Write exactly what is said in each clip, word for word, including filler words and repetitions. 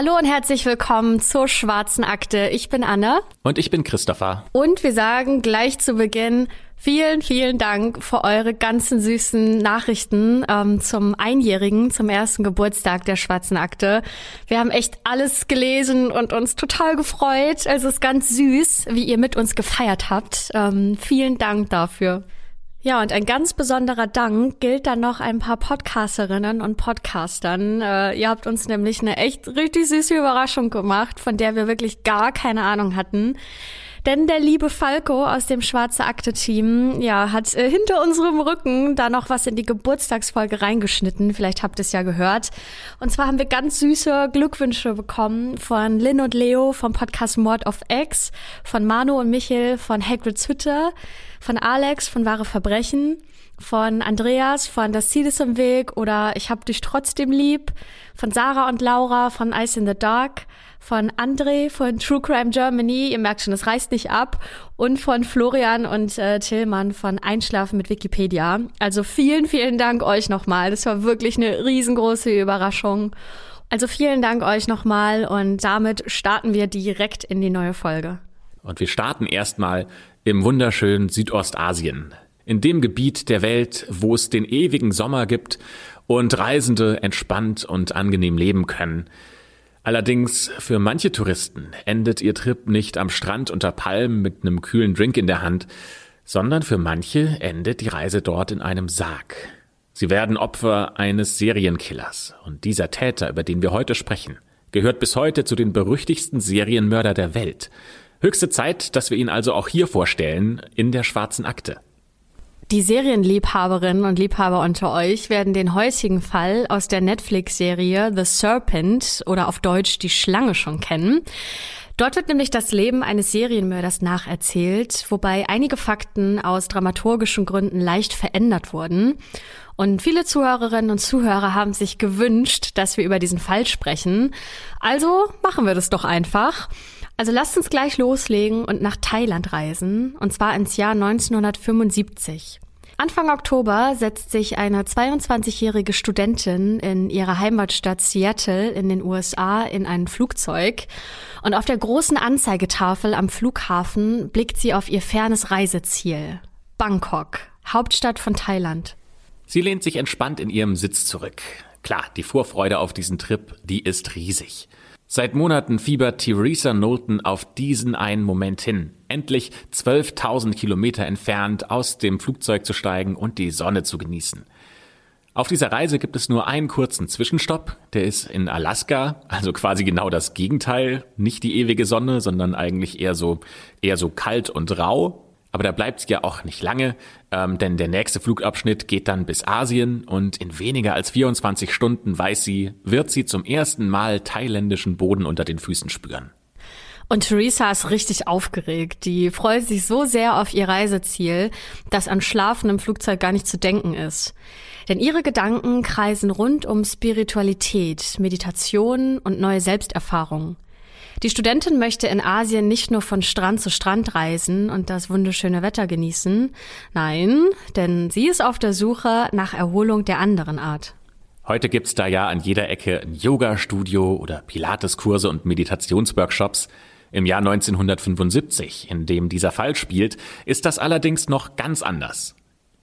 Hallo und herzlich willkommen zur Schwarzen Akte. Ich bin Anne. Und ich bin Christopher. Und wir sagen gleich zu Beginn vielen, vielen Dank für eure ganzen süßen Nachrichten ähm, zum Einjährigen, zum ersten Geburtstag der Schwarzen Akte. Wir haben echt alles gelesen und uns total gefreut. Also es ist ganz süß, wie ihr mit uns gefeiert habt. Ähm, vielen Dank dafür. Ja, und ein ganz besonderer Dank gilt dann noch ein paar Podcasterinnen und Podcastern. Äh, ihr habt uns nämlich eine echt richtig süße Überraschung gemacht, von der wir wirklich gar keine Ahnung hatten. Denn der liebe Falco aus dem Schwarze Akte-Team, ja, hat äh, hinter unserem Rücken da noch was in die Geburtstagsfolge reingeschnitten. Vielleicht habt ihr es ja gehört. Und zwar haben wir ganz süße Glückwünsche bekommen von Lynn und Leo vom Podcast Mord of X, von Manu und Michel von Hagrid's Hütte, von Alex von Wahre Verbrechen, von Andreas von Das Ziel ist im Weg oder Ich hab dich trotzdem lieb, von Sarah und Laura von Ice in the Dark, von André von True Crime Germany, ihr merkt schon, es reißt nicht ab, und von Florian und äh, Tillmann von Einschlafen mit Wikipedia. Also vielen, vielen Dank euch nochmal. Das war wirklich eine riesengroße Überraschung. Also vielen Dank euch nochmal und damit starten wir direkt in die neue Folge. Und wir starten erstmal im wunderschönen Südostasien. In dem Gebiet der Welt, wo es den ewigen Sommer gibt und Reisende entspannt und angenehm leben können. Allerdings für manche Touristen endet ihr Trip nicht am Strand unter Palmen mit einem kühlen Drink in der Hand, sondern für manche endet die Reise dort in einem Sarg. Sie werden Opfer eines Serienkillers und dieser Täter, über den wir heute sprechen, gehört bis heute zu den berüchtigsten Serienmörder der Welt. Höchste Zeit, dass wir ihn also auch hier vorstellen in der Schwarzen Akte. Die Serienliebhaberinnen und Liebhaber unter euch werden den heutigen Fall aus der Netflix-Serie The Serpent oder auf Deutsch Die Schlange schon kennen. Dort wird nämlich das Leben eines Serienmörders nacherzählt, wobei einige Fakten aus dramaturgischen Gründen leicht verändert wurden. Und viele Zuhörerinnen und Zuhörer haben sich gewünscht, dass wir über diesen Fall sprechen. Also machen wir das doch einfach. Also lasst uns gleich loslegen und nach Thailand reisen, und zwar ins Jahr neunzehnhundertfünfundsiebzig. Anfang Oktober setzt sich eine zweiundzwanzigjährige Studentin in ihrer Heimatstadt Seattle in den U S A in ein Flugzeug und auf der großen Anzeigetafel am Flughafen blickt sie auf ihr fernes Reiseziel, Bangkok, Hauptstadt von Thailand. Sie lehnt sich entspannt in ihrem Sitz zurück. Klar, die Vorfreude auf diesen Trip, die ist riesig. Seit Monaten fiebert Theresa Knowlton auf diesen einen Moment hin, endlich zwölftausend Kilometer entfernt aus dem Flugzeug zu steigen und die Sonne zu genießen. Auf dieser Reise gibt es nur einen kurzen Zwischenstopp, der ist in Alaska, also quasi genau das Gegenteil, nicht die ewige Sonne, sondern eigentlich eher so, eher so kalt und rau. Aber da bleibt sie ja auch nicht lange, ähm, denn der nächste Flugabschnitt geht dann bis Asien und in weniger als vierundzwanzig Stunden, weiß sie, wird sie zum ersten Mal thailändischen Boden unter den Füßen spüren. Und Theresa ist richtig aufgeregt. Die freut sich so sehr auf ihr Reiseziel, dass an Schlafen im Flugzeug gar nicht zu denken ist. Denn ihre Gedanken kreisen rund um Spiritualität, Meditation und neue Selbsterfahrungen. Die Studentin möchte in Asien nicht nur von Strand zu Strand reisen und das wunderschöne Wetter genießen. Nein, denn sie ist auf der Suche nach Erholung der anderen Art. Heute gibt's da ja an jeder Ecke ein Yoga-Studio oder Pilates-Kurse und Meditationsworkshops. Im Jahr neunzehnhundertfünfundsiebzig, in dem dieser Fall spielt, ist das allerdings noch ganz anders.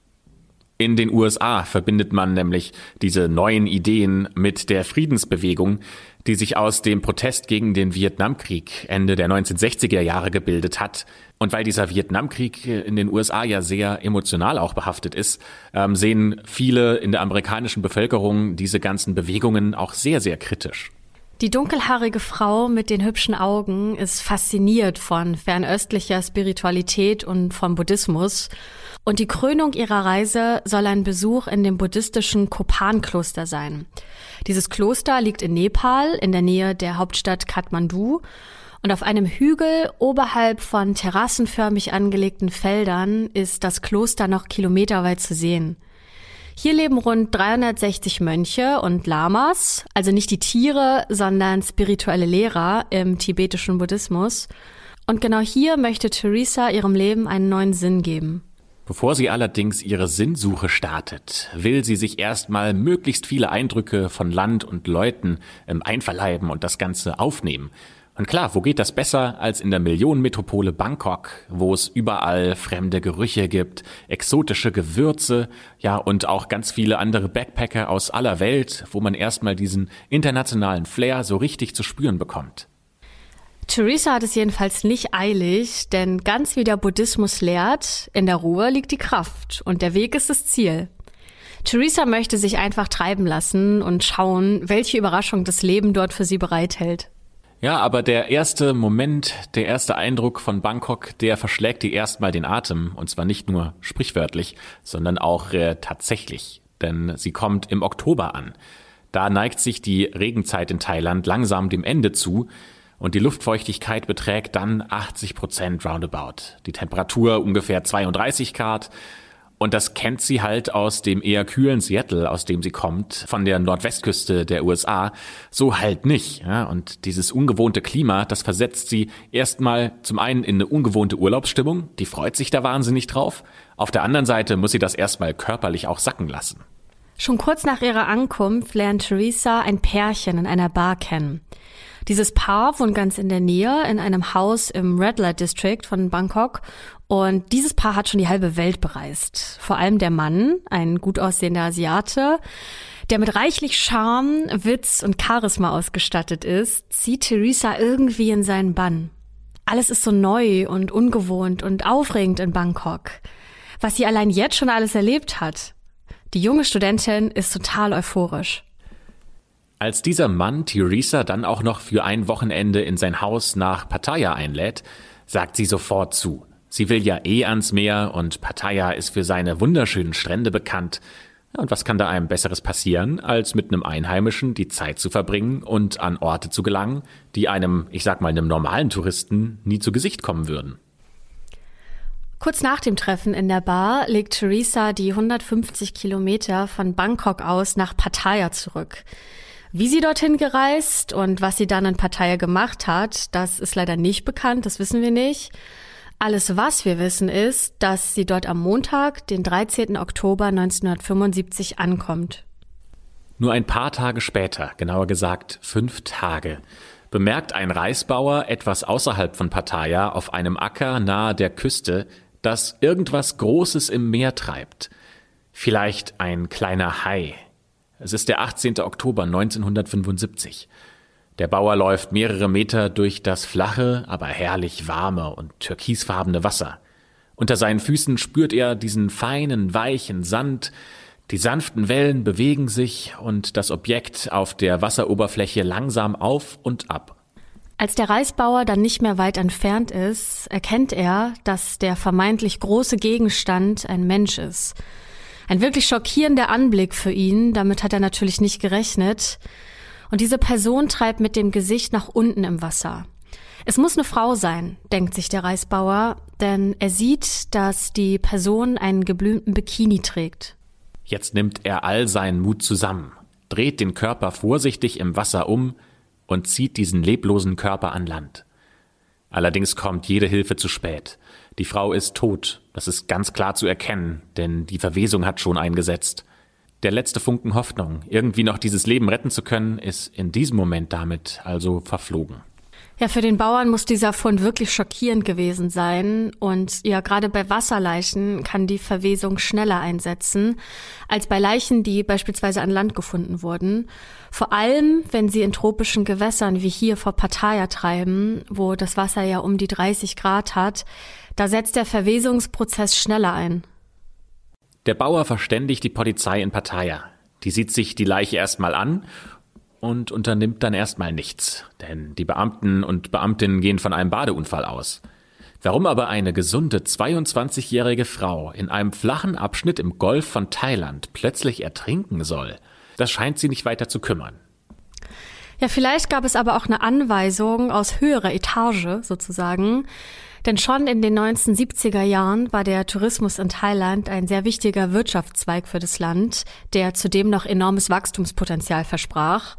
In den U S A verbindet man nämlich diese neuen Ideen mit der Friedensbewegung, die sich aus dem Protest gegen den Vietnamkrieg Ende der neunzehnhundertsechziger Jahre gebildet hat. Und weil dieser Vietnamkrieg in den U S A ja sehr emotional auch behaftet ist, ähm, sehen viele in der amerikanischen Bevölkerung diese ganzen Bewegungen auch sehr, sehr kritisch. Die dunkelhaarige Frau mit den hübschen Augen ist fasziniert von fernöstlicher Spiritualität und vom Buddhismus. Und die Krönung ihrer Reise soll ein Besuch in dem buddhistischen Kopan-Kloster sein. Dieses Kloster liegt in Nepal, in der Nähe der Hauptstadt Kathmandu. Und auf einem Hügel oberhalb von terrassenförmig angelegten Feldern ist das Kloster noch kilometerweit zu sehen. Hier leben rund dreihundertsechzig Mönche und Lamas, also nicht die Tiere, sondern spirituelle Lehrer im tibetischen Buddhismus. Und genau hier möchte Theresa ihrem Leben einen neuen Sinn geben. Bevor sie allerdings ihre Sinnsuche startet, will sie sich erstmal möglichst viele Eindrücke von Land und Leuten ähm, einverleiben und das Ganze aufnehmen. Und klar, wo geht das besser als in der Millionenmetropole Bangkok, wo es überall fremde Gerüche gibt, exotische Gewürze, ja und auch ganz viele andere Backpacker aus aller Welt, wo man erstmal diesen internationalen Flair so richtig zu spüren bekommt. Teresa hat es jedenfalls nicht eilig, denn ganz wie der Buddhismus lehrt, in der Ruhe liegt die Kraft und der Weg ist das Ziel. Teresa möchte sich einfach treiben lassen und schauen, welche Überraschung das Leben dort für sie bereithält. Ja, aber der erste Moment, der erste Eindruck von Bangkok, der verschlägt ihr erstmal den Atem. Und zwar nicht nur sprichwörtlich, sondern auch äh, tatsächlich. Denn sie kommt im Oktober an. Da neigt sich die Regenzeit in Thailand langsam dem Ende zu. Und die Luftfeuchtigkeit beträgt dann achtzig Prozent roundabout. Die Temperatur ungefähr zweiunddreißig Grad. Und das kennt sie halt aus dem eher kühlen Seattle, aus dem sie kommt, von der Nordwestküste der U S A, so halt nicht. Ja, und dieses ungewohnte Klima, das versetzt sie erstmal zum einen in eine ungewohnte Urlaubsstimmung, die freut sich da wahnsinnig drauf. Auf der anderen Seite muss sie das erstmal körperlich auch sacken lassen. Schon kurz nach ihrer Ankunft lernt Teresa ein Pärchen in einer Bar kennen. Dieses Paar wohnt ganz in der Nähe in einem Haus im Red Light District von Bangkok und dieses Paar hat schon die halbe Welt bereist. Vor allem der Mann, ein gut aussehender Asiate, der mit reichlich Charme, Witz und Charisma ausgestattet ist, zieht Teresa irgendwie in seinen Bann. Alles ist so neu und ungewohnt und aufregend in Bangkok. Was sie allein jetzt schon alles erlebt hat. Die junge Studentin ist total euphorisch. Als dieser Mann Teresa dann auch noch für ein Wochenende in sein Haus nach Pattaya einlädt, sagt sie sofort zu. Sie will ja eh ans Meer und Pattaya ist für seine wunderschönen Strände bekannt. Und was kann da einem Besseres passieren, als mit einem Einheimischen die Zeit zu verbringen und an Orte zu gelangen, die einem, ich sag mal, einem normalen Touristen nie zu Gesicht kommen würden. Kurz nach dem Treffen in der Bar legt Teresa die hundertfünfzig Kilometer von Bangkok aus nach Pattaya zurück. Wie sie dorthin gereist und was sie dann in Pattaya gemacht hat, das ist leider nicht bekannt, das wissen wir nicht. Alles, was wir wissen, ist, dass sie dort am Montag, den dreizehnten Oktober neunzehnhundertfünfundsiebzig, ankommt. Nur ein paar Tage später, genauer gesagt fünf Tage, bemerkt ein Reisbauer etwas außerhalb von Pattaya auf einem Acker nahe der Küste, dass irgendwas Großes im Meer treibt. Vielleicht ein kleiner Hai. Es ist der achtzehnten Oktober neunzehnhundertfünfundsiebzig. Der Bauer läuft mehrere Meter durch das flache, aber herrlich warme und türkisfarbene Wasser. Unter seinen Füßen spürt er diesen feinen, weichen Sand. Die sanften Wellen bewegen sich und das Objekt auf der Wasseroberfläche langsam auf und ab. Als der Reisbauer dann nicht mehr weit entfernt ist, erkennt er, dass der vermeintlich große Gegenstand ein Mensch ist. Ein wirklich schockierender Anblick für ihn, damit hat er natürlich nicht gerechnet. Und diese Person treibt mit dem Gesicht nach unten im Wasser. Es muss eine Frau sein, denkt sich der Reisbauer, denn er sieht, dass die Person einen geblümten Bikini trägt. Jetzt nimmt er all seinen Mut zusammen, dreht den Körper vorsichtig im Wasser um und zieht diesen leblosen Körper an Land. Allerdings kommt jede Hilfe zu spät. Die Frau ist tot, das ist ganz klar zu erkennen, denn die Verwesung hat schon eingesetzt. Der letzte Funken Hoffnung, irgendwie noch dieses Leben retten zu können, ist in diesem Moment damit also verflogen. Ja, für den Bauern muss dieser Fund wirklich schockierend gewesen sein. Und ja, gerade bei Wasserleichen kann die Verwesung schneller einsetzen als bei Leichen, die beispielsweise an Land gefunden wurden. Vor allem, wenn sie in tropischen Gewässern wie hier vor Pattaya treiben, wo das Wasser ja um die dreißig Grad hat, da setzt der Verwesungsprozess schneller ein. Der Bauer verständigt die Polizei in Pattaya. Die sieht sich die Leiche erstmal an und unternimmt dann erstmal nichts, denn die Beamten und Beamtinnen gehen von einem Badeunfall aus. Warum aber eine gesunde zweiundzwanzigjährige Frau in einem flachen Abschnitt im Golf von Thailand plötzlich ertrinken soll, das scheint sie nicht weiter zu kümmern. Ja, vielleicht gab es aber auch eine Anweisung aus höherer Etage sozusagen, denn schon in den neunzehnhundertsiebziger Jahren war der Tourismus in Thailand ein sehr wichtiger Wirtschaftszweig für das Land, der zudem noch enormes Wachstumspotenzial versprach.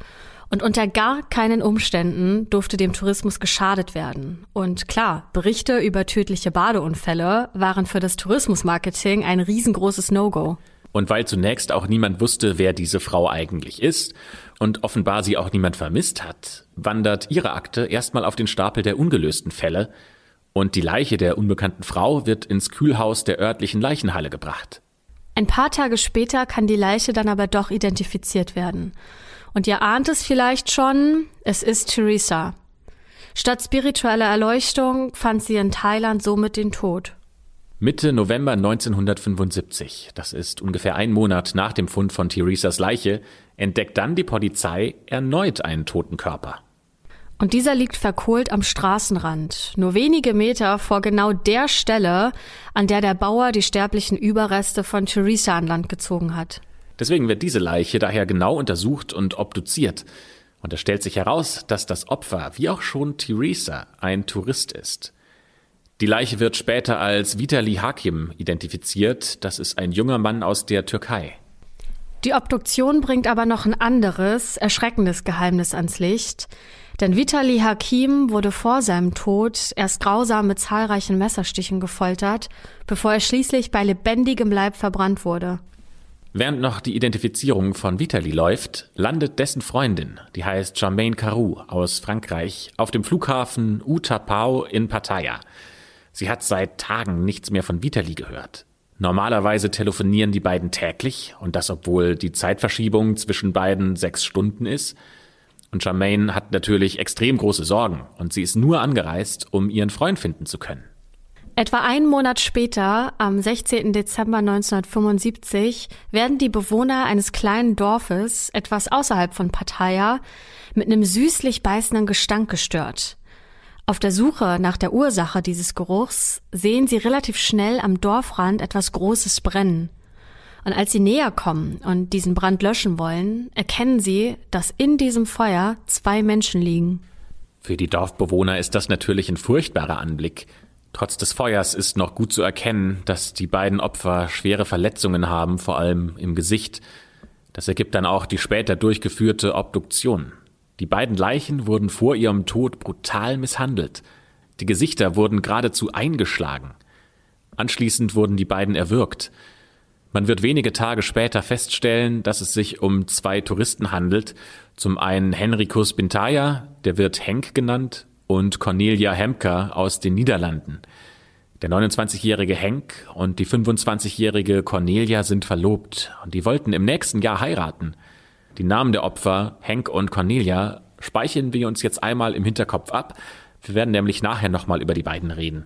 Und unter gar keinen Umständen durfte dem Tourismus geschadet werden. Und klar, Berichte über tödliche Badeunfälle waren für das Tourismusmarketing ein riesengroßes No-Go. Und weil zunächst auch niemand wusste, wer diese Frau eigentlich ist und offenbar sie auch niemand vermisst hat, wandert ihre Akte erstmal auf den Stapel der ungelösten Fälle und die Leiche der unbekannten Frau wird ins Kühlhaus der örtlichen Leichenhalle gebracht. Ein paar Tage später kann die Leiche dann aber doch identifiziert werden. Und ihr ahnt es vielleicht schon, es ist Teresa. Statt spiritueller Erleuchtung fand sie in Thailand somit den Tod. Mitte November neunzehnhundertfünfundsiebzig, das ist ungefähr ein Monat nach dem Fund von Teresas Leiche, entdeckt dann die Polizei erneut einen toten Körper. Und dieser liegt verkohlt am Straßenrand, nur wenige Meter vor genau der Stelle, an der der Bauer die sterblichen Überreste von Teresa an Land gezogen hat. Deswegen wird diese Leiche daher genau untersucht und obduziert. Und es stellt sich heraus, dass das Opfer, wie auch schon Teresa, ein Tourist ist. Die Leiche wird später als Vitali Hakim identifiziert. Das ist ein junger Mann aus der Türkei. Die Obduktion bringt aber noch ein anderes, erschreckendes Geheimnis ans Licht. Denn Vitali Hakim wurde vor seinem Tod erst grausam mit zahlreichen Messerstichen gefoltert, bevor er schließlich bei lebendigem Leib verbrannt wurde. Während noch die Identifizierung von Vitali läuft, landet dessen Freundin, die heißt Germaine Carew aus Frankreich, auf dem Flughafen Utapao in Pattaya. Sie hat seit Tagen nichts mehr von Vitali gehört. Normalerweise telefonieren die beiden täglich, und das obwohl die Zeitverschiebung zwischen beiden sechs Stunden ist. Und Germaine hat natürlich extrem große Sorgen und sie ist nur angereist, um ihren Freund finden zu können. Etwa einen Monat später, am sechzehnten Dezember neunzehnhundertfünfundsiebzig, werden die Bewohner eines kleinen Dorfes, etwas außerhalb von Pattaya, mit einem süßlich beißenden Gestank gestört. Auf der Suche nach der Ursache dieses Geruchs sehen sie relativ schnell am Dorfrand etwas Großes brennen. Und als sie näher kommen und diesen Brand löschen wollen, erkennen sie, dass in diesem Feuer zwei Menschen liegen. Für die Dorfbewohner ist das natürlich ein furchtbarer Anblick. Trotz des Feuers ist noch gut zu erkennen, dass die beiden Opfer schwere Verletzungen haben, vor allem im Gesicht. Das ergibt dann auch die später durchgeführte Obduktion. Die beiden Leichen wurden vor ihrem Tod brutal misshandelt. Die Gesichter wurden geradezu eingeschlagen. Anschließend wurden die beiden erwürgt. Man wird wenige Tage später feststellen, dass es sich um zwei Touristen handelt. Zum einen Henricus Bintaya, der wird Henk genannt, und Cornelia Hemker aus den Niederlanden. Der neunundzwanzigjährige Henk und die fünfundzwanzigjährige Cornelia sind verlobt und die wollten im nächsten Jahr heiraten. Die Namen der Opfer, Henk und Cornelia, speichern wir uns jetzt einmal im Hinterkopf ab. Wir werden nämlich nachher nochmal über die beiden reden.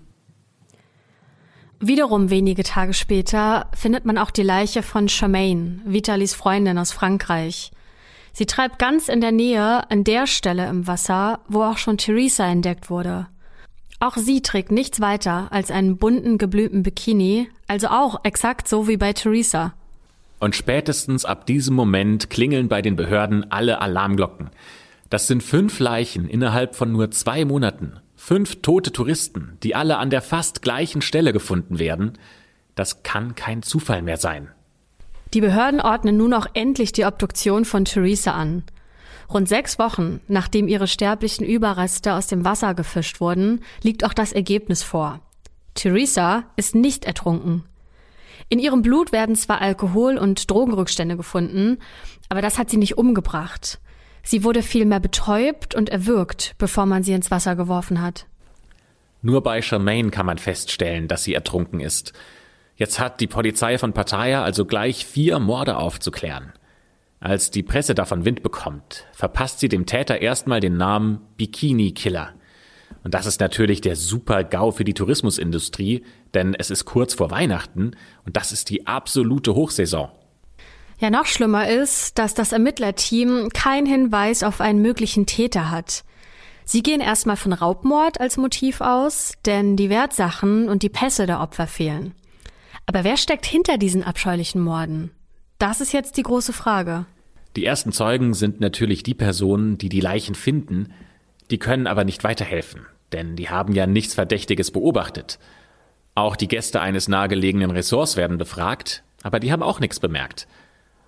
Wiederum wenige Tage später findet man auch die Leiche von Germaine, Vitalis Freundin aus Frankreich. Sie treibt ganz in der Nähe an der Stelle im Wasser, wo auch schon Teresa entdeckt wurde. Auch sie trägt nichts weiter als einen bunten, geblümten Bikini, also auch exakt so wie bei Teresa. Und spätestens ab diesem Moment klingeln bei den Behörden alle Alarmglocken. Das sind fünf Leichen innerhalb von nur zwei Monaten. Fünf tote Touristen, die alle an der fast gleichen Stelle gefunden werden. Das kann kein Zufall mehr sein. Die Behörden ordnen nun auch endlich die Obduktion von Teresa an. Rund sechs Wochen, nachdem ihre sterblichen Überreste aus dem Wasser gefischt wurden, liegt auch das Ergebnis vor. Teresa ist nicht ertrunken. In ihrem Blut werden zwar Alkohol- und Drogenrückstände gefunden, aber das hat sie nicht umgebracht. Sie wurde vielmehr betäubt und erwürgt, bevor man sie ins Wasser geworfen hat. Nur bei Germaine kann man feststellen, dass sie ertrunken ist. Jetzt hat die Polizei von Pattaya also gleich vier Morde aufzuklären. Als die Presse davon Wind bekommt, verpasst sie dem Täter erstmal den Namen Bikini-Killer. Und das ist natürlich der Super-GAU für die Tourismusindustrie, denn es ist kurz vor Weihnachten und das ist die absolute Hochsaison. Ja, noch schlimmer ist, dass das Ermittlerteam keinen Hinweis auf einen möglichen Täter hat. Sie gehen erstmal von Raubmord als Motiv aus, denn die Wertsachen und die Pässe der Opfer fehlen. Aber wer steckt hinter diesen abscheulichen Morden? Das ist jetzt die große Frage. Die ersten Zeugen sind natürlich die Personen, die die Leichen finden. Die können aber nicht weiterhelfen, denn die haben ja nichts Verdächtiges beobachtet. Auch die Gäste eines nahegelegenen Ressorts werden befragt, aber die haben auch nichts bemerkt.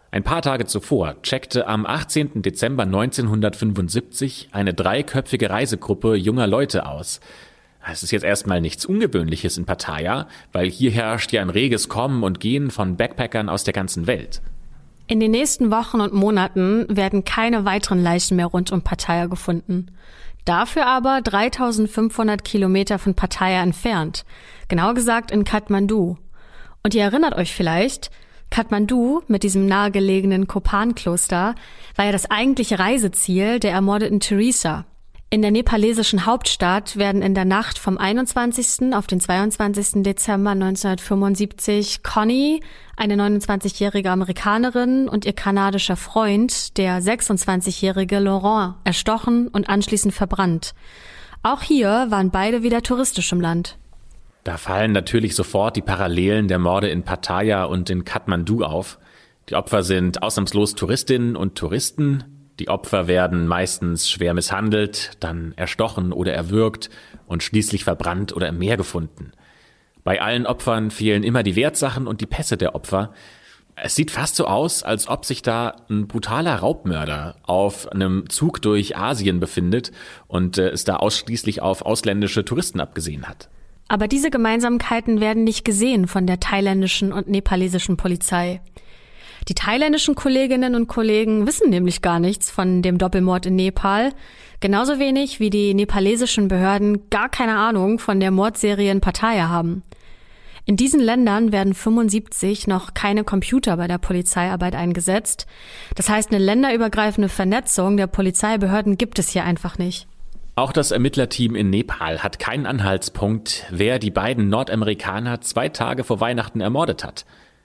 Ein paar Tage zuvor checkte am achtzehnten Dezember neunzehnhundertfünfundsiebzig eine dreiköpfige Reisegruppe junger Leute aus. Es ist jetzt erstmal nichts Ungewöhnliches in Pattaya, weil hier herrscht ja ein reges Kommen und Gehen von Backpackern aus der ganzen Welt. In den nächsten Wochen und Monaten werden keine weiteren Leichen mehr rund um Pattaya gefunden. Dafür aber dreitausendfünfhundert Kilometer von Pattaya entfernt. Genauer gesagt in Kathmandu. Und ihr erinnert euch vielleicht, Kathmandu mit diesem nahegelegenen Kopan-Kloster war ja das eigentliche Reiseziel der ermordeten Teresa. In der nepalesischen Hauptstadt werden in der Nacht vom einundzwanzigsten auf den zweiundzwanzigsten Dezember neunzehnhundertfünfundsiebzig Connie, eine neunundzwanzigjährige Amerikanerin, und ihr kanadischer Freund, der sechsundzwanzigjährige Laurent, erstochen und anschließend verbrannt. Auch hier waren beide wieder touristisch im Land. Da fallen natürlich sofort die Parallelen der Morde in Pattaya und in Kathmandu auf. Die Opfer sind ausnahmslos Touristinnen und Touristen. Die Opfer werden meistens schwer misshandelt, dann erstochen oder erwürgt und schließlich verbrannt oder im Meer gefunden. Bei allen Opfern fehlen immer die Wertsachen und die Pässe der Opfer. Es sieht fast so aus, als ob sich da ein brutaler Raubmörder auf einem Zug durch Asien befindet und äh, es da ausschließlich auf ausländische Touristen abgesehen hat. Aber diese Gemeinsamkeiten werden nicht gesehen von der thailändischen und nepalesischen Polizei. Die thailändischen Kolleginnen und Kollegen wissen nämlich gar nichts von dem Doppelmord in Nepal, genauso wenig wie die nepalesischen Behörden gar keine Ahnung von der Mordserie in Pattaya haben. In diesen Ländern werden fünfundsiebzig noch keine Computer bei der Polizeiarbeit eingesetzt. Das heißt, eine länderübergreifende Vernetzung der Polizeibehörden gibt es hier einfach nicht. Auch das Ermittlerteam in Nepal hat keinen Anhaltspunkt, wer die beiden Nordamerikaner zwei Tage vor Weihnachten ermordet hat.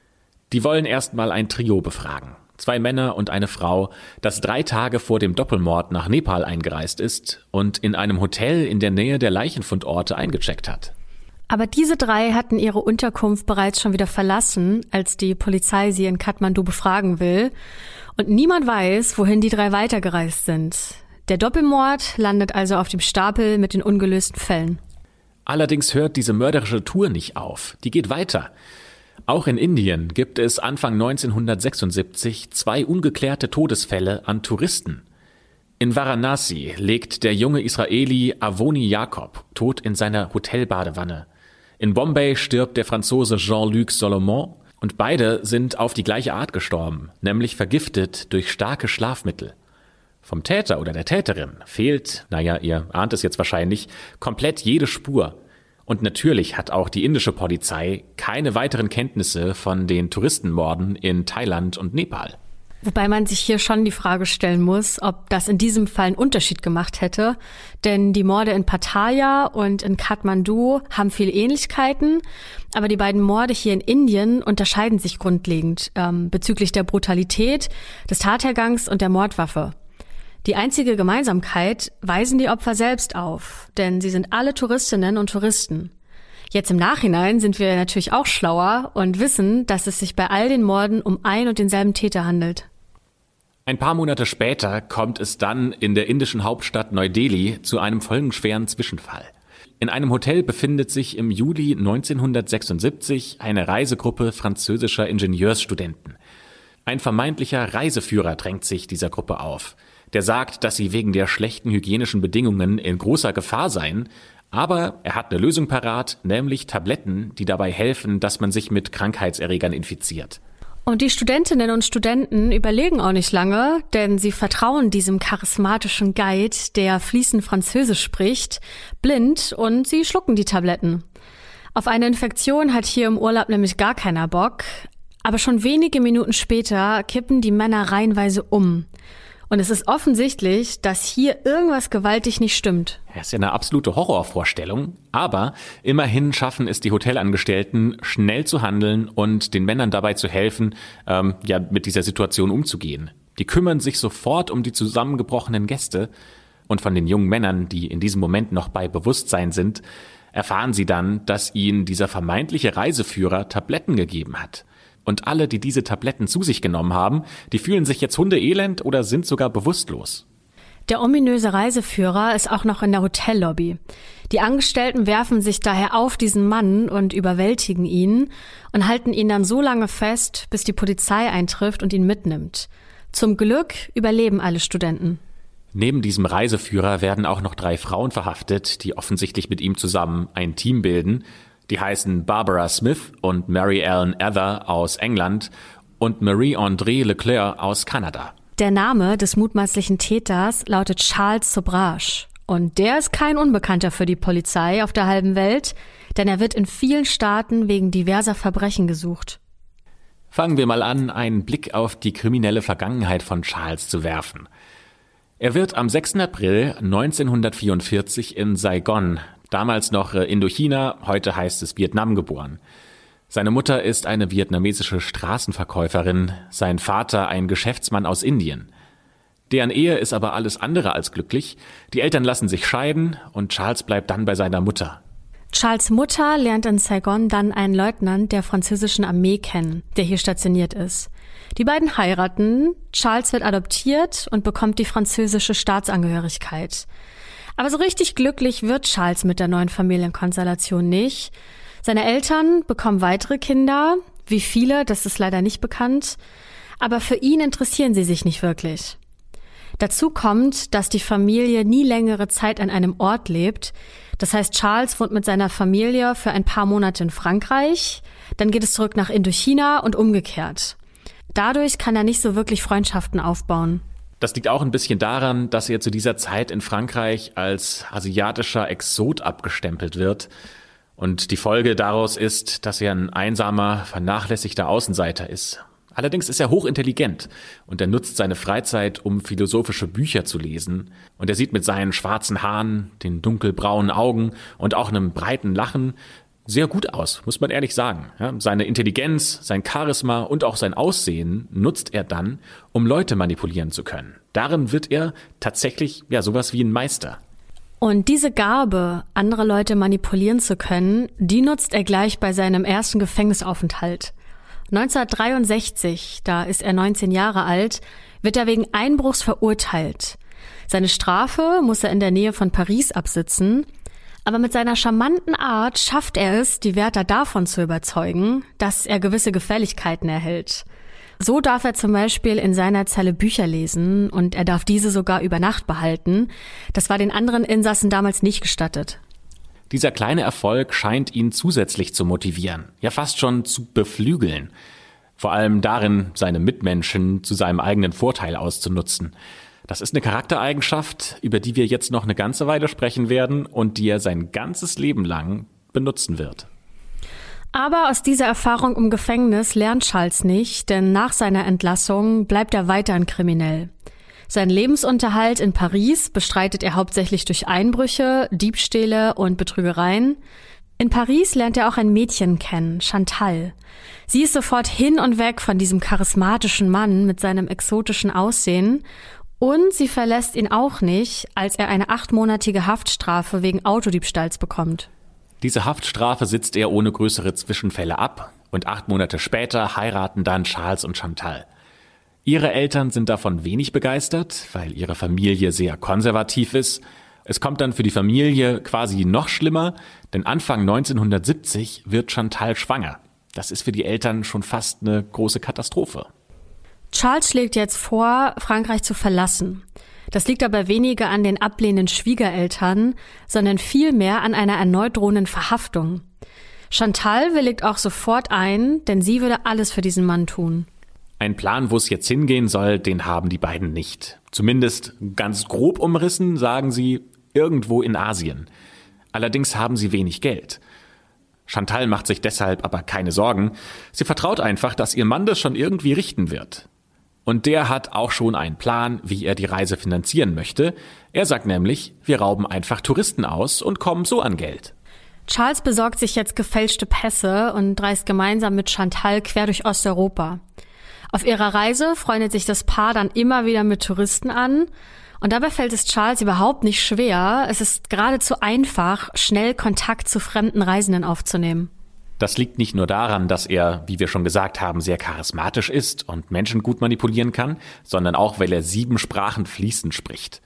Die wollen erstmal ein Trio befragen. Zwei Männer und eine Frau, das drei Tage vor dem Doppelmord nach Nepal eingereist ist und in einem Hotel in der Nähe der Leichenfundorte eingecheckt hat. Aber diese drei hatten ihre Unterkunft bereits schon wieder verlassen, als die Polizei sie in Kathmandu befragen will. Und niemand weiß, wohin die drei weitergereist sind. Der Doppelmord landet also auf dem Stapel mit den ungelösten Fällen. Allerdings hört diese mörderische Tour nicht auf. Die geht weiter. Auch in Indien gibt es Anfang neunzehnhundertsechsundsiebzig zwei ungeklärte Todesfälle an Touristen. In Varanasi legt der junge Israeli Avoni Jacob tot in seiner Hotelbadewanne. In Bombay stirbt der Franzose Jean-Luc Solomon und beide sind auf die gleiche Art gestorben, nämlich vergiftet durch starke Schlafmittel. Vom Täter oder der Täterin fehlt, naja, ihr ahnt es jetzt wahrscheinlich, komplett jede Spur. Und natürlich hat auch die indische Polizei keine weiteren Kenntnisse von den Touristenmorden in Thailand und Nepal. Wobei man sich hier schon die Frage stellen muss, ob das in diesem Fall einen Unterschied gemacht hätte. Denn die Morde in Pattaya und in Kathmandu haben viele Ähnlichkeiten. Aber die beiden Morde hier in Indien unterscheiden sich grundlegend ähm, bezüglich der Brutalität, des Tathergangs und der Mordwaffe. Die einzige Gemeinsamkeit weisen die Opfer selbst auf, denn sie sind alle Touristinnen und Touristen. Jetzt im Nachhinein sind wir natürlich auch schlauer und wissen, dass es sich bei all den Morden um ein und denselben Täter handelt. Ein paar Monate später kommt es dann in der indischen Hauptstadt Neu-Delhi zu einem folgenschweren Zwischenfall. In einem Hotel befindet sich im Juli neunzehnhundertsechsundsiebzig eine Reisegruppe französischer Ingenieursstudenten. Ein vermeintlicher Reiseführer drängt sich dieser Gruppe auf. Der sagt, dass sie wegen der schlechten hygienischen Bedingungen in großer Gefahr seien, aber er hat eine Lösung parat, nämlich Tabletten, die dabei helfen, dass man sich mit Krankheitserregern infiziert. Und die Studentinnen und Studenten überlegen auch nicht lange, denn sie vertrauen diesem charismatischen Guide, der fließend Französisch spricht, blind, und sie schlucken die Tabletten. Auf eine Infektion hat hier im Urlaub nämlich gar keiner Bock, aber schon wenige Minuten später kippen die Männer reihenweise um. Und es ist offensichtlich, dass hier irgendwas gewaltig nicht stimmt. Das ist ja eine absolute Horrorvorstellung. Aber immerhin schaffen es die Hotelangestellten, schnell zu handeln und den Männern dabei zu helfen, ähm, ja, mit dieser Situation umzugehen. Die kümmern sich sofort um die zusammengebrochenen Gäste. Und von den jungen Männern, die in diesem Moment noch bei Bewusstsein sind, erfahren sie dann, dass ihnen dieser vermeintliche Reiseführer Tabletten gegeben hat. Und alle, die diese Tabletten zu sich genommen haben, die fühlen sich jetzt hundeelend oder sind sogar bewusstlos. Der ominöse Reiseführer ist auch noch in der Hotellobby. Die Angestellten werfen sich daher auf diesen Mann und überwältigen ihn und halten ihn dann so lange fest, bis die Polizei eintrifft und ihn mitnimmt. Zum Glück überleben alle Studenten. Neben diesem Reiseführer werden auch noch drei Frauen verhaftet, die offensichtlich mit ihm zusammen ein Team bilden. Die heißen Barbara Smith und Mary Ellen Ether aus England und Marie-André Leclerc aus Kanada. Der Name des mutmaßlichen Täters lautet Charles Sobrage. Und der ist kein Unbekannter für die Polizei auf der halben Welt, denn er wird in vielen Staaten wegen diverser Verbrechen gesucht. Fangen wir mal an, einen Blick auf die kriminelle Vergangenheit von Charles zu werfen. Er wird am sechsten April neunzehnhundertvierundvierzig in Saigon, damals noch Indochina, heute heißt es Vietnam, geboren. Seine Mutter ist eine vietnamesische Straßenverkäuferin, sein Vater ein Geschäftsmann aus Indien. Deren Ehe ist aber alles andere als glücklich. Die Eltern lassen sich scheiden und Charles bleibt dann bei seiner Mutter. Charles' Mutter lernt in Saigon dann einen Leutnant der französischen Armee kennen, der hier stationiert ist. Die beiden heiraten, Charles wird adoptiert und bekommt die französische Staatsangehörigkeit. Aber so richtig glücklich wird Charles mit der neuen Familienkonstellation nicht. Seine Eltern bekommen weitere Kinder, wie viele, das ist leider nicht bekannt, aber für ihn interessieren sie sich nicht wirklich. Dazu kommt, dass die Familie nie längere Zeit an einem Ort lebt. Das heißt, Charles wohnt mit seiner Familie für ein paar Monate in Frankreich, dann geht es zurück nach Indochina und umgekehrt. Dadurch kann er nicht so wirklich Freundschaften aufbauen. Das liegt auch ein bisschen daran, dass er zu dieser Zeit in Frankreich als asiatischer Exot abgestempelt wird. Und die Folge daraus ist, dass er ein einsamer, vernachlässigter Außenseiter ist. Allerdings ist er hochintelligent und er nutzt seine Freizeit, um philosophische Bücher zu lesen. Und er sieht mit seinen schwarzen Haaren, den dunkelbraunen Augen und auch einem breiten Lachen sehr gut aus, muss man ehrlich sagen. Ja, seine Intelligenz, sein Charisma und auch sein Aussehen nutzt er dann, um Leute manipulieren zu können. Darin wird er tatsächlich ja sowas wie ein Meister. Und diese Gabe, andere Leute manipulieren zu können, die nutzt er gleich bei seinem ersten Gefängnisaufenthalt. neunzehnhundertdreiundsechzig, da ist er neunzehn Jahre alt, wird er wegen Einbruchs verurteilt. Seine Strafe muss er in der Nähe von Paris absitzen, aber mit seiner charmanten Art schafft er es, die Wärter davon zu überzeugen, dass er gewisse Gefälligkeiten erhält. So darf er zum Beispiel in seiner Zelle Bücher lesen und er darf diese sogar über Nacht behalten. Das war den anderen Insassen damals nicht gestattet. Dieser kleine Erfolg scheint ihn zusätzlich zu motivieren, ja fast schon zu beflügeln. Vor allem darin, seine Mitmenschen zu seinem eigenen Vorteil auszunutzen. Das ist eine Charaktereigenschaft, über die wir jetzt noch eine ganze Weile sprechen werden und die er sein ganzes Leben lang benutzen wird. Aber aus dieser Erfahrung im Gefängnis lernt Charles nicht, denn nach seiner Entlassung bleibt er weiterhin kriminell. Seinen Lebensunterhalt in Paris bestreitet er hauptsächlich durch Einbrüche, Diebstähle und Betrügereien. In Paris lernt er auch ein Mädchen kennen, Chantal. Sie ist sofort hin und weg von diesem charismatischen Mann mit seinem exotischen Aussehen und sie verlässt ihn auch nicht, als er eine achtmonatige Haftstrafe wegen Autodiebstahls bekommt. Diese Haftstrafe sitzt er ohne größere Zwischenfälle ab und acht Monate später heiraten dann Charles und Chantal. Ihre Eltern sind davon wenig begeistert, weil ihre Familie sehr konservativ ist. Es kommt dann für die Familie quasi noch schlimmer, denn Anfang neunzehnhundertsiebzig wird Chantal schwanger. Das ist für die Eltern schon fast eine große Katastrophe. Charles schlägt jetzt vor, Frankreich zu verlassen. Das liegt aber weniger an den ablehnenden Schwiegereltern, sondern vielmehr an einer erneut drohenden Verhaftung. Chantal willigt auch sofort ein, denn sie würde alles für diesen Mann tun. Ein Plan, wo es jetzt hingehen soll, den haben die beiden nicht. Zumindest ganz grob umrissen, sagen sie, irgendwo in Asien. Allerdings haben sie wenig Geld. Chantal macht sich deshalb aber keine Sorgen. Sie vertraut einfach, dass ihr Mann das schon irgendwie richten wird. Und der hat auch schon einen Plan, wie er die Reise finanzieren möchte. Er sagt nämlich, wir rauben einfach Touristen aus und kommen so an Geld. Charles besorgt sich jetzt gefälschte Pässe und reist gemeinsam mit Chantal quer durch Osteuropa. Auf ihrer Reise freundet sich das Paar dann immer wieder mit Touristen an. Und dabei fällt es Charles überhaupt nicht schwer. Es ist geradezu einfach, schnell Kontakt zu fremden Reisenden aufzunehmen. Das liegt nicht nur daran, dass er, wie wir schon gesagt haben, sehr charismatisch ist und Menschen gut manipulieren kann, sondern auch, weil er sieben Sprachen fließend spricht.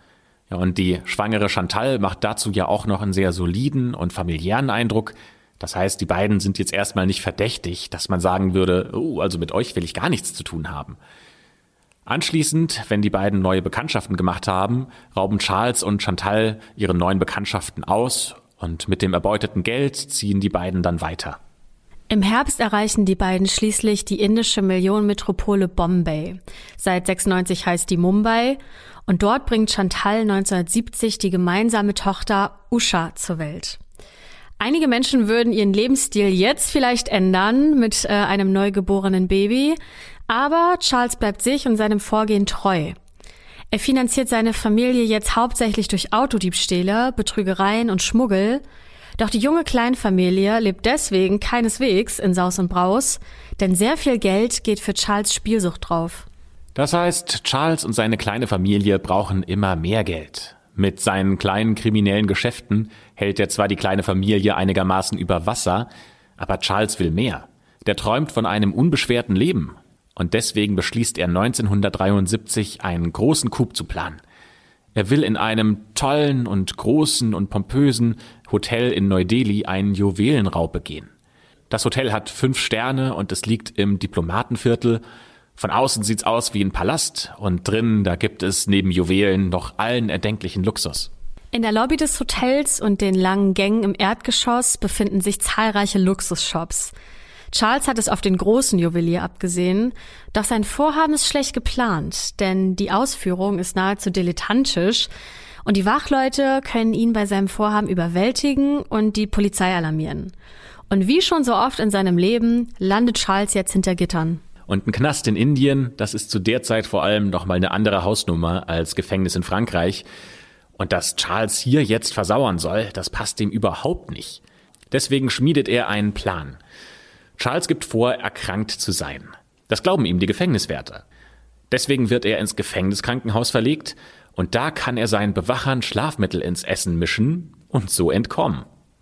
Ja, und die schwangere Chantal macht dazu ja auch noch einen sehr soliden und familiären Eindruck. Das heißt, die beiden sind jetzt erstmal nicht verdächtig, dass man sagen würde, oh, also mit euch will ich gar nichts zu tun haben. Anschließend, wenn die beiden neue Bekanntschaften gemacht haben, rauben Charles und Chantal ihre neuen Bekanntschaften aus und mit dem erbeuteten Geld ziehen die beiden dann weiter. Im Herbst erreichen die beiden schließlich die indische Millionenmetropole Bombay. Seit sechsundneunzig heißt die Mumbai und dort bringt Chantal neunzehnhundertsiebzig die gemeinsame Tochter Usha zur Welt. Einige Menschen würden ihren Lebensstil jetzt vielleicht ändern mit äh, einem neugeborenen Baby, aber Charles bleibt sich und seinem Vorgehen treu. Er finanziert seine Familie jetzt hauptsächlich durch Autodiebstähle, Betrügereien und Schmuggel. Doch die junge Kleinfamilie lebt deswegen keineswegs in Saus und Braus, denn sehr viel Geld geht für Charles Spielsucht drauf. Das heißt, Charles und seine kleine Familie brauchen immer mehr Geld. Mit seinen kleinen kriminellen Geschäften hält er zwar die kleine Familie einigermaßen über Wasser, aber Charles will mehr. Der träumt von einem unbeschwerten Leben. Und deswegen beschließt er neunzehnhundertdreiundsiebzig, einen großen Coup zu planen. Er will in einem tollen und großen und pompösen Hotel in Neu-Delhi einen Juwelenraub begehen. Das Hotel hat fünf Sterne und es liegt im Diplomatenviertel. Von außen sieht's aus wie ein Palast und drin, da gibt es neben Juwelen noch allen erdenklichen Luxus. In der Lobby des Hotels und den langen Gängen im Erdgeschoss befinden sich zahlreiche Luxusshops. Charles hat es auf den großen Juwelier abgesehen, doch sein Vorhaben ist schlecht geplant, denn die Ausführung ist nahezu dilettantisch und die Wachleute können ihn bei seinem Vorhaben überwältigen und die Polizei alarmieren. Und wie schon so oft in seinem Leben landet Charles jetzt hinter Gittern. Und ein Knast in Indien, das ist zu der Zeit vor allem noch mal eine andere Hausnummer als Gefängnis in Frankreich. Und dass Charles hier jetzt versauern soll, das passt ihm überhaupt nicht. Deswegen schmiedet er einen Plan. Charles gibt vor, erkrankt zu sein. Das glauben ihm die Gefängniswärter. Deswegen wird er ins Gefängniskrankenhaus verlegt und da kann er seinen Bewachern Schlafmittel ins Essen mischen und so entkommen.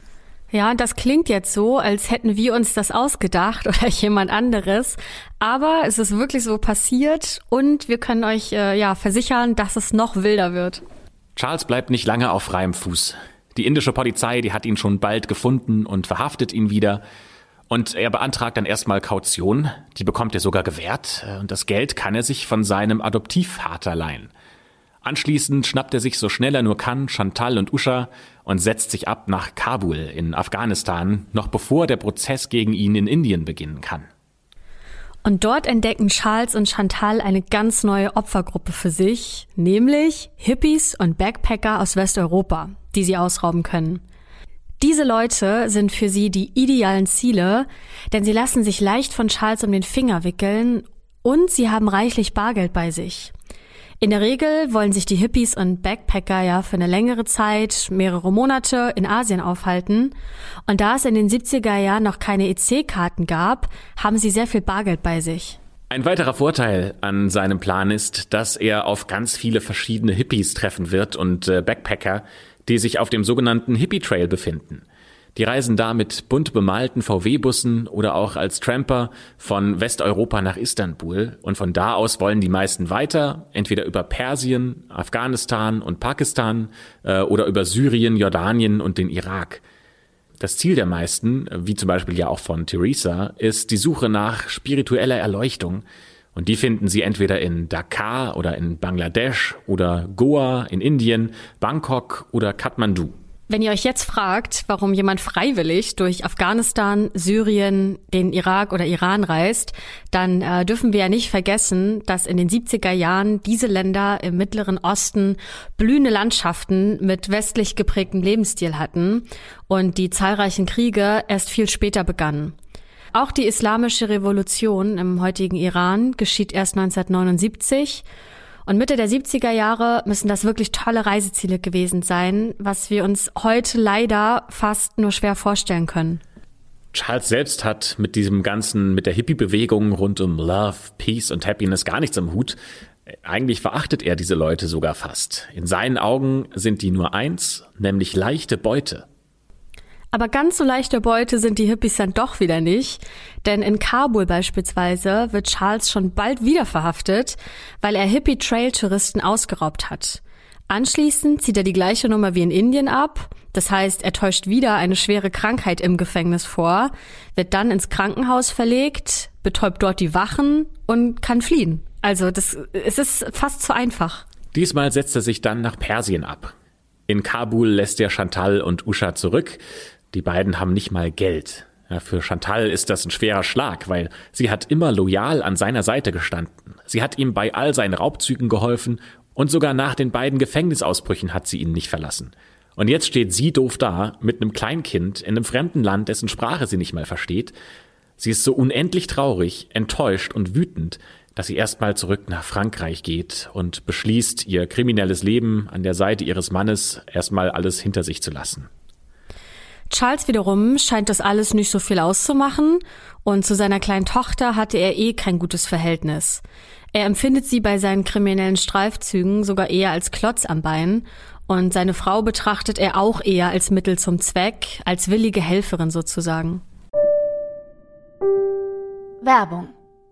Ja, das klingt jetzt so, als hätten wir uns das ausgedacht oder jemand anderes. Aber es ist wirklich so passiert und wir können euch äh, ja versichern, dass es noch wilder wird. Charles bleibt nicht lange auf freiem Fuß. Die indische Polizei, die hat ihn schon bald gefunden und verhaftet ihn wieder. Und er beantragt dann erstmal Kaution, die bekommt er sogar gewährt und das Geld kann er sich von seinem Adoptivvater leihen. Anschließend schnappt er sich so schnell er nur kann Chantal und Usha und setzt sich ab nach Kabul in Afghanistan, noch bevor der Prozess gegen ihn in Indien beginnen kann. Und dort entdecken Charles und Chantal eine ganz neue Opfergruppe für sich, nämlich Hippies und Backpacker aus Westeuropa, die sie ausrauben können. Diese Leute sind für sie die idealen Ziele, denn sie lassen sich leicht von Charles um den Finger wickeln und sie haben reichlich Bargeld bei sich. In der Regel wollen sich die Hippies und Backpacker ja für eine längere Zeit, mehrere Monate in Asien aufhalten. Und da es in den siebziger Jahren noch keine E C-Karten gab, haben sie sehr viel Bargeld bei sich. Ein weiterer Vorteil an seinem Plan ist, dass er auf ganz viele verschiedene Hippies treffen wird und äh, Backpacker, die sich auf dem sogenannten Hippie-Trail befinden. Die reisen da mit bunt bemalten V W-Bussen oder auch als Tramper von Westeuropa nach Istanbul und von da aus wollen die meisten weiter, entweder über Persien, Afghanistan und Pakistan äh, oder über Syrien, Jordanien und den Irak. Das Ziel der meisten, wie zum Beispiel ja auch von Teresa, ist die Suche nach spiritueller Erleuchtung. Und die finden sie entweder in Dhaka oder in Bangladesch oder Goa in Indien, Bangkok oder Kathmandu. Wenn ihr euch jetzt fragt, warum jemand freiwillig durch Afghanistan, Syrien, den Irak oder Iran reist, dann äh, dürfen wir ja nicht vergessen, dass in den siebziger Jahren diese Länder im Mittleren Osten blühende Landschaften mit westlich geprägtem Lebensstil hatten und die zahlreichen Kriege erst viel später begannen. Auch die islamische Revolution im heutigen Iran geschieht erst neunzehnhundertneunundsiebzig. Und Mitte der siebziger Jahre müssen das wirklich tolle Reiseziele gewesen sein, was wir uns heute leider fast nur schwer vorstellen können. Charles selbst hat mit diesem ganzen, mit der Hippie-Bewegung rund um Love, Peace und Happiness gar nichts am Hut. Eigentlich verachtet er diese Leute sogar fast. In seinen Augen sind die nur eins, nämlich leichte Beute. Aber ganz so leichte Beute sind die Hippies dann doch wieder nicht, denn in Kabul beispielsweise wird Charles schon bald wieder verhaftet, weil er Hippie-Trail-Touristen ausgeraubt hat. Anschließend zieht er die gleiche Nummer wie in Indien ab. Das heißt, er täuscht wieder eine schwere Krankheit im Gefängnis vor, wird dann ins Krankenhaus verlegt, betäubt dort die Wachen und kann fliehen. Also das, es ist fast zu einfach. Diesmal setzt er sich dann nach Persien ab. In Kabul lässt er Chantal und Usha zurück. Die beiden haben nicht mal Geld. Ja, für Chantal ist das ein schwerer Schlag, weil sie hat immer loyal an seiner Seite gestanden. Sie hat ihm bei all seinen Raubzügen geholfen und sogar nach den beiden Gefängnisausbrüchen hat sie ihn nicht verlassen. Und jetzt steht sie doof da mit einem Kleinkind in einem fremden Land, dessen Sprache sie nicht mal versteht. Sie ist so unendlich traurig, enttäuscht und wütend, dass sie erstmal zurück nach Frankreich geht und beschließt, ihr kriminelles Leben an der Seite ihres Mannes erstmal alles hinter sich zu lassen. Charles wiederum scheint das alles nicht so viel auszumachen und zu seiner kleinen Tochter hatte er eh kein gutes Verhältnis. Er empfindet sie bei seinen kriminellen Streifzügen sogar eher als Klotz am Bein und seine Frau betrachtet er auch eher als Mittel zum Zweck, als willige Helferin sozusagen. Werbung.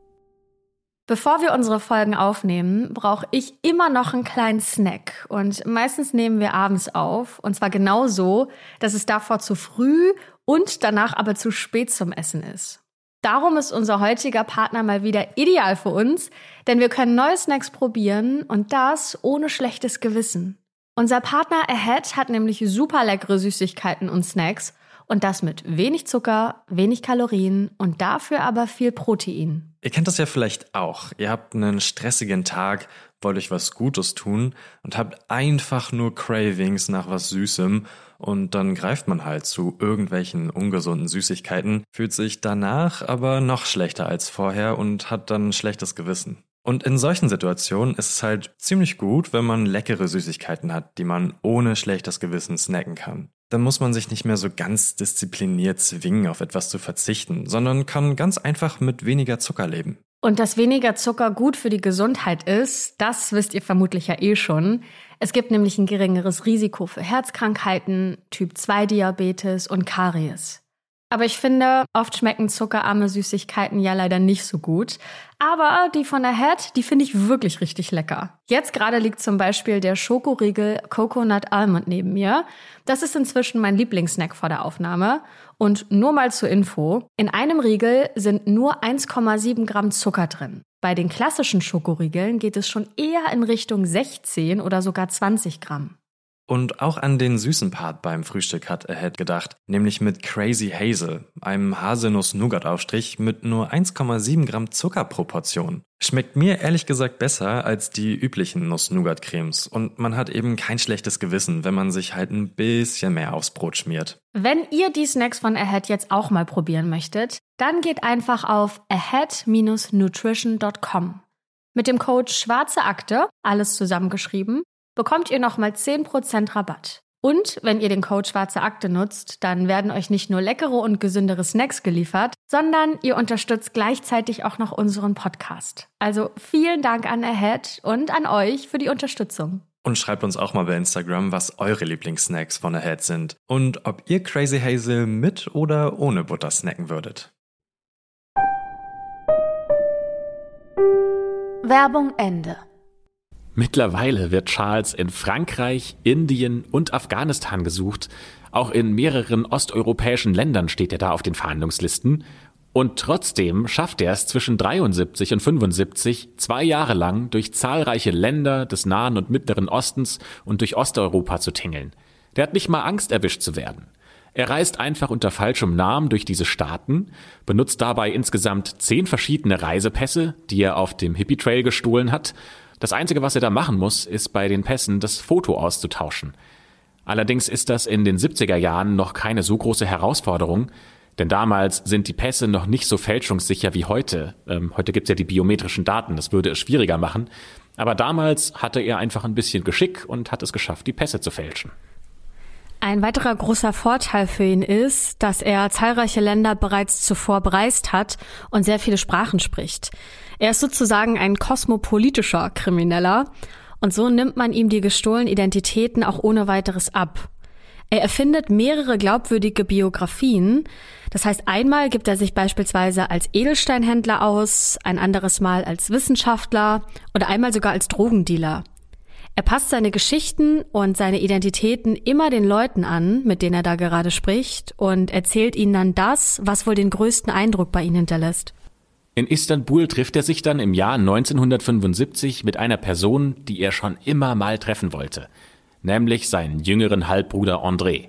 Bevor wir unsere Folgen aufnehmen, brauche ich immer noch einen kleinen Snack. Und meistens nehmen wir abends auf. Und zwar genau so, dass es davor zu früh und danach aber zu spät zum Essen ist. Darum ist unser heutiger Partner mal wieder ideal für uns, denn wir können neue Snacks probieren und das ohne schlechtes Gewissen. Unser Partner Ahead hat nämlich super leckere Süßigkeiten und Snacks und das mit wenig Zucker, wenig Kalorien und dafür aber viel Protein. Ihr kennt das ja vielleicht auch. Ihr habt einen stressigen Tag, wollt euch was Gutes tun und habt einfach nur Cravings nach was Süßem und dann greift man halt zu irgendwelchen ungesunden Süßigkeiten, fühlt sich danach aber noch schlechter als vorher und hat dann ein schlechtes Gewissen. Und in solchen Situationen ist es halt ziemlich gut, wenn man leckere Süßigkeiten hat, die man ohne schlechtes Gewissen snacken kann. Dann muss man sich nicht mehr so ganz diszipliniert zwingen, auf etwas zu verzichten, sondern kann ganz einfach mit weniger Zucker leben. Und dass weniger Zucker gut für die Gesundheit ist, das wisst ihr vermutlich ja eh schon. Es gibt nämlich ein geringeres Risiko für Herzkrankheiten, Typ zwei Diabetes und Karies. Aber ich finde, oft schmecken zuckerarme Süßigkeiten ja leider nicht so gut. Aber die von Ahead, die finde ich wirklich richtig lecker. Jetzt gerade liegt zum Beispiel der Schokoriegel Coconut Almond neben mir. Das ist inzwischen mein Lieblingssnack vor der Aufnahme. Und nur mal zur Info, in einem Riegel sind nur eins Komma sieben Gramm Zucker drin. Bei den klassischen Schokoriegeln geht es schon eher in Richtung sechzehn oder sogar zwanzig Gramm. Und auch an den süßen Part beim Frühstück hat Ahead gedacht, nämlich mit Crazy Hazel, einem Haselnuss-Nougat-Aufstrich mit nur eins Komma sieben Gramm Zucker pro Portion. Schmeckt mir ehrlich gesagt besser als die üblichen Nuss-Nougat-Cremes und man hat eben kein schlechtes Gewissen, wenn man sich halt ein bisschen mehr aufs Brot schmiert. Wenn ihr die Snacks von Ahead jetzt auch mal probieren möchtet, dann geht einfach auf ahead dash nutrition dot com. Mit dem Code Schwarze Akte, alles zusammengeschrieben, bekommt ihr nochmal zehn Prozent Rabatt. Und wenn ihr den Code Schwarze Akte nutzt, dann werden euch nicht nur leckere und gesündere Snacks geliefert, sondern ihr unterstützt gleichzeitig auch noch unseren Podcast. Also vielen Dank an Ahead und an euch für die Unterstützung. Und schreibt uns auch mal bei Instagram, was eure Lieblingssnacks von Ahead sind und ob ihr Crazy Hazel mit oder ohne Butter snacken würdet. Werbung Ende. Mittlerweile wird Charles in Frankreich, Indien und Afghanistan gesucht. Auch in mehreren osteuropäischen Ländern steht er da auf den Verhandlungslisten. Und trotzdem schafft er es zwischen dreiundsiebzig und fünfundsiebzig, zwei Jahre lang durch zahlreiche Länder des Nahen und Mittleren Ostens und durch Osteuropa zu tingeln. Der hat nicht mal Angst, erwischt zu werden. Er reist einfach unter falschem Namen durch diese Staaten, benutzt dabei insgesamt zehn verschiedene Reisepässe, die er auf dem Hippie Trail gestohlen hat. Das Einzige, was er da machen muss, ist bei den Pässen das Foto auszutauschen. Allerdings ist das in den siebziger Jahren noch keine so große Herausforderung, denn damals sind die Pässe noch nicht so fälschungssicher wie heute. Ähm, heute gibt's ja die biometrischen Daten, das würde es schwieriger machen. Aber damals hatte er einfach ein bisschen Geschick und hat es geschafft, die Pässe zu fälschen. Ein weiterer großer Vorteil für ihn ist, dass er zahlreiche Länder bereits zuvor bereist hat und sehr viele Sprachen spricht. Er ist sozusagen ein kosmopolitischer Krimineller und so nimmt man ihm die gestohlenen Identitäten auch ohne weiteres ab. Er erfindet mehrere glaubwürdige Biografien. Das heißt, einmal gibt er sich beispielsweise als Edelsteinhändler aus, ein anderes Mal als Wissenschaftler oder einmal sogar als Drogendealer. Er passt seine Geschichten und seine Identitäten immer den Leuten an, mit denen er da gerade spricht, und erzählt ihnen dann das, was wohl den größten Eindruck bei ihnen hinterlässt. In Istanbul trifft er sich dann im Jahr neunzehnhundertfünfundsiebzig mit einer Person, die er schon immer mal treffen wollte, nämlich seinen jüngeren Halbbruder André.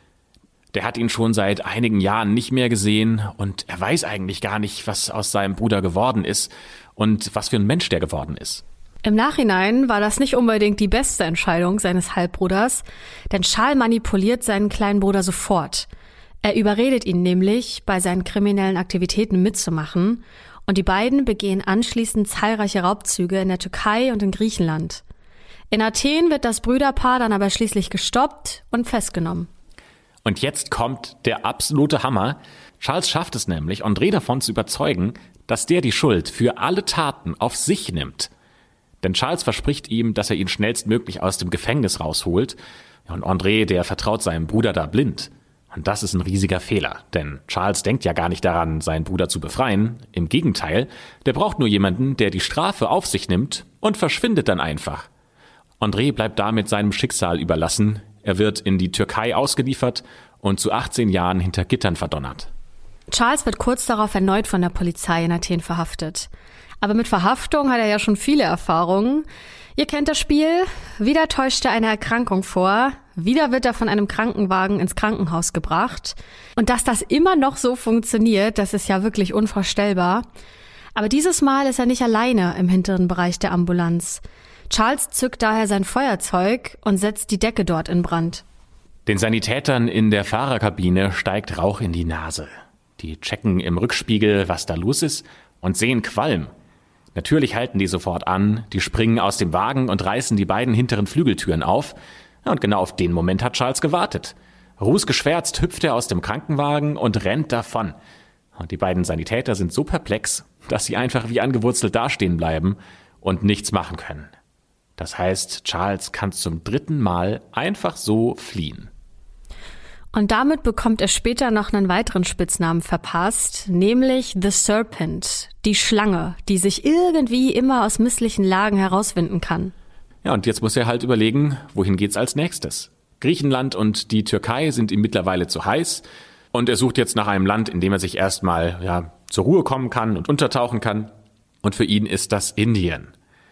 Der hat ihn schon seit einigen Jahren nicht mehr gesehen und er weiß eigentlich gar nicht, was aus seinem Bruder geworden ist und was für ein Mensch der geworden ist. Im Nachhinein war das nicht unbedingt die beste Entscheidung seines Halbbruders, denn Charles manipuliert seinen kleinen Bruder sofort. Er überredet ihn nämlich, bei seinen kriminellen Aktivitäten mitzumachen, und die beiden begehen anschließend zahlreiche Raubzüge in der Türkei und in Griechenland. In Athen wird das Brüderpaar dann aber schließlich gestoppt und festgenommen. Und jetzt kommt der absolute Hammer. Charles schafft es nämlich, André davon zu überzeugen, dass der die Schuld für alle Taten auf sich nimmt. Denn Charles verspricht ihm, dass er ihn schnellstmöglich aus dem Gefängnis rausholt. Und André, der vertraut seinem Bruder da blind. Und das ist ein riesiger Fehler, denn Charles denkt ja gar nicht daran, seinen Bruder zu befreien. Im Gegenteil, der braucht nur jemanden, der die Strafe auf sich nimmt und verschwindet dann einfach. André bleibt damit seinem Schicksal überlassen. Er wird in die Türkei ausgeliefert und zu achtzehn Jahren hinter Gittern verdonnert. Charles wird kurz darauf erneut von der Polizei in Athen verhaftet. Aber mit Verhaftung hat er ja schon viele Erfahrungen. Ihr kennt das Spiel. Wieder täuscht er eine Erkrankung vor. Wieder wird er von einem Krankenwagen ins Krankenhaus gebracht. Und dass das immer noch so funktioniert, das ist ja wirklich unvorstellbar. Aber dieses Mal ist er nicht alleine im hinteren Bereich der Ambulanz. Charles zückt daher sein Feuerzeug und setzt die Decke dort in Brand. Den Sanitätern in der Fahrerkabine steigt Rauch in die Nase. Die checken im Rückspiegel, was da los ist, und sehen Qualm. Natürlich halten die sofort an, die springen aus dem Wagen und reißen die beiden hinteren Flügeltüren auf. Und genau auf den Moment hat Charles gewartet. Rußgeschwärzt hüpft er aus dem Krankenwagen und rennt davon. Und die beiden Sanitäter sind so perplex, dass sie einfach wie angewurzelt dastehen bleiben und nichts machen können. Das heißt, Charles kann zum dritten Mal einfach so fliehen. Und damit bekommt er später noch einen weiteren Spitznamen verpasst, nämlich The Serpent, die Schlange, die sich irgendwie immer aus misslichen Lagen herauswinden kann. Ja, und jetzt muss er halt überlegen, wohin geht's als nächstes? Griechenland und die Türkei sind ihm mittlerweile zu heiß und er sucht jetzt nach einem Land, in dem er sich erstmal ja, zur Ruhe kommen kann und untertauchen kann. Und für ihn ist das Indien.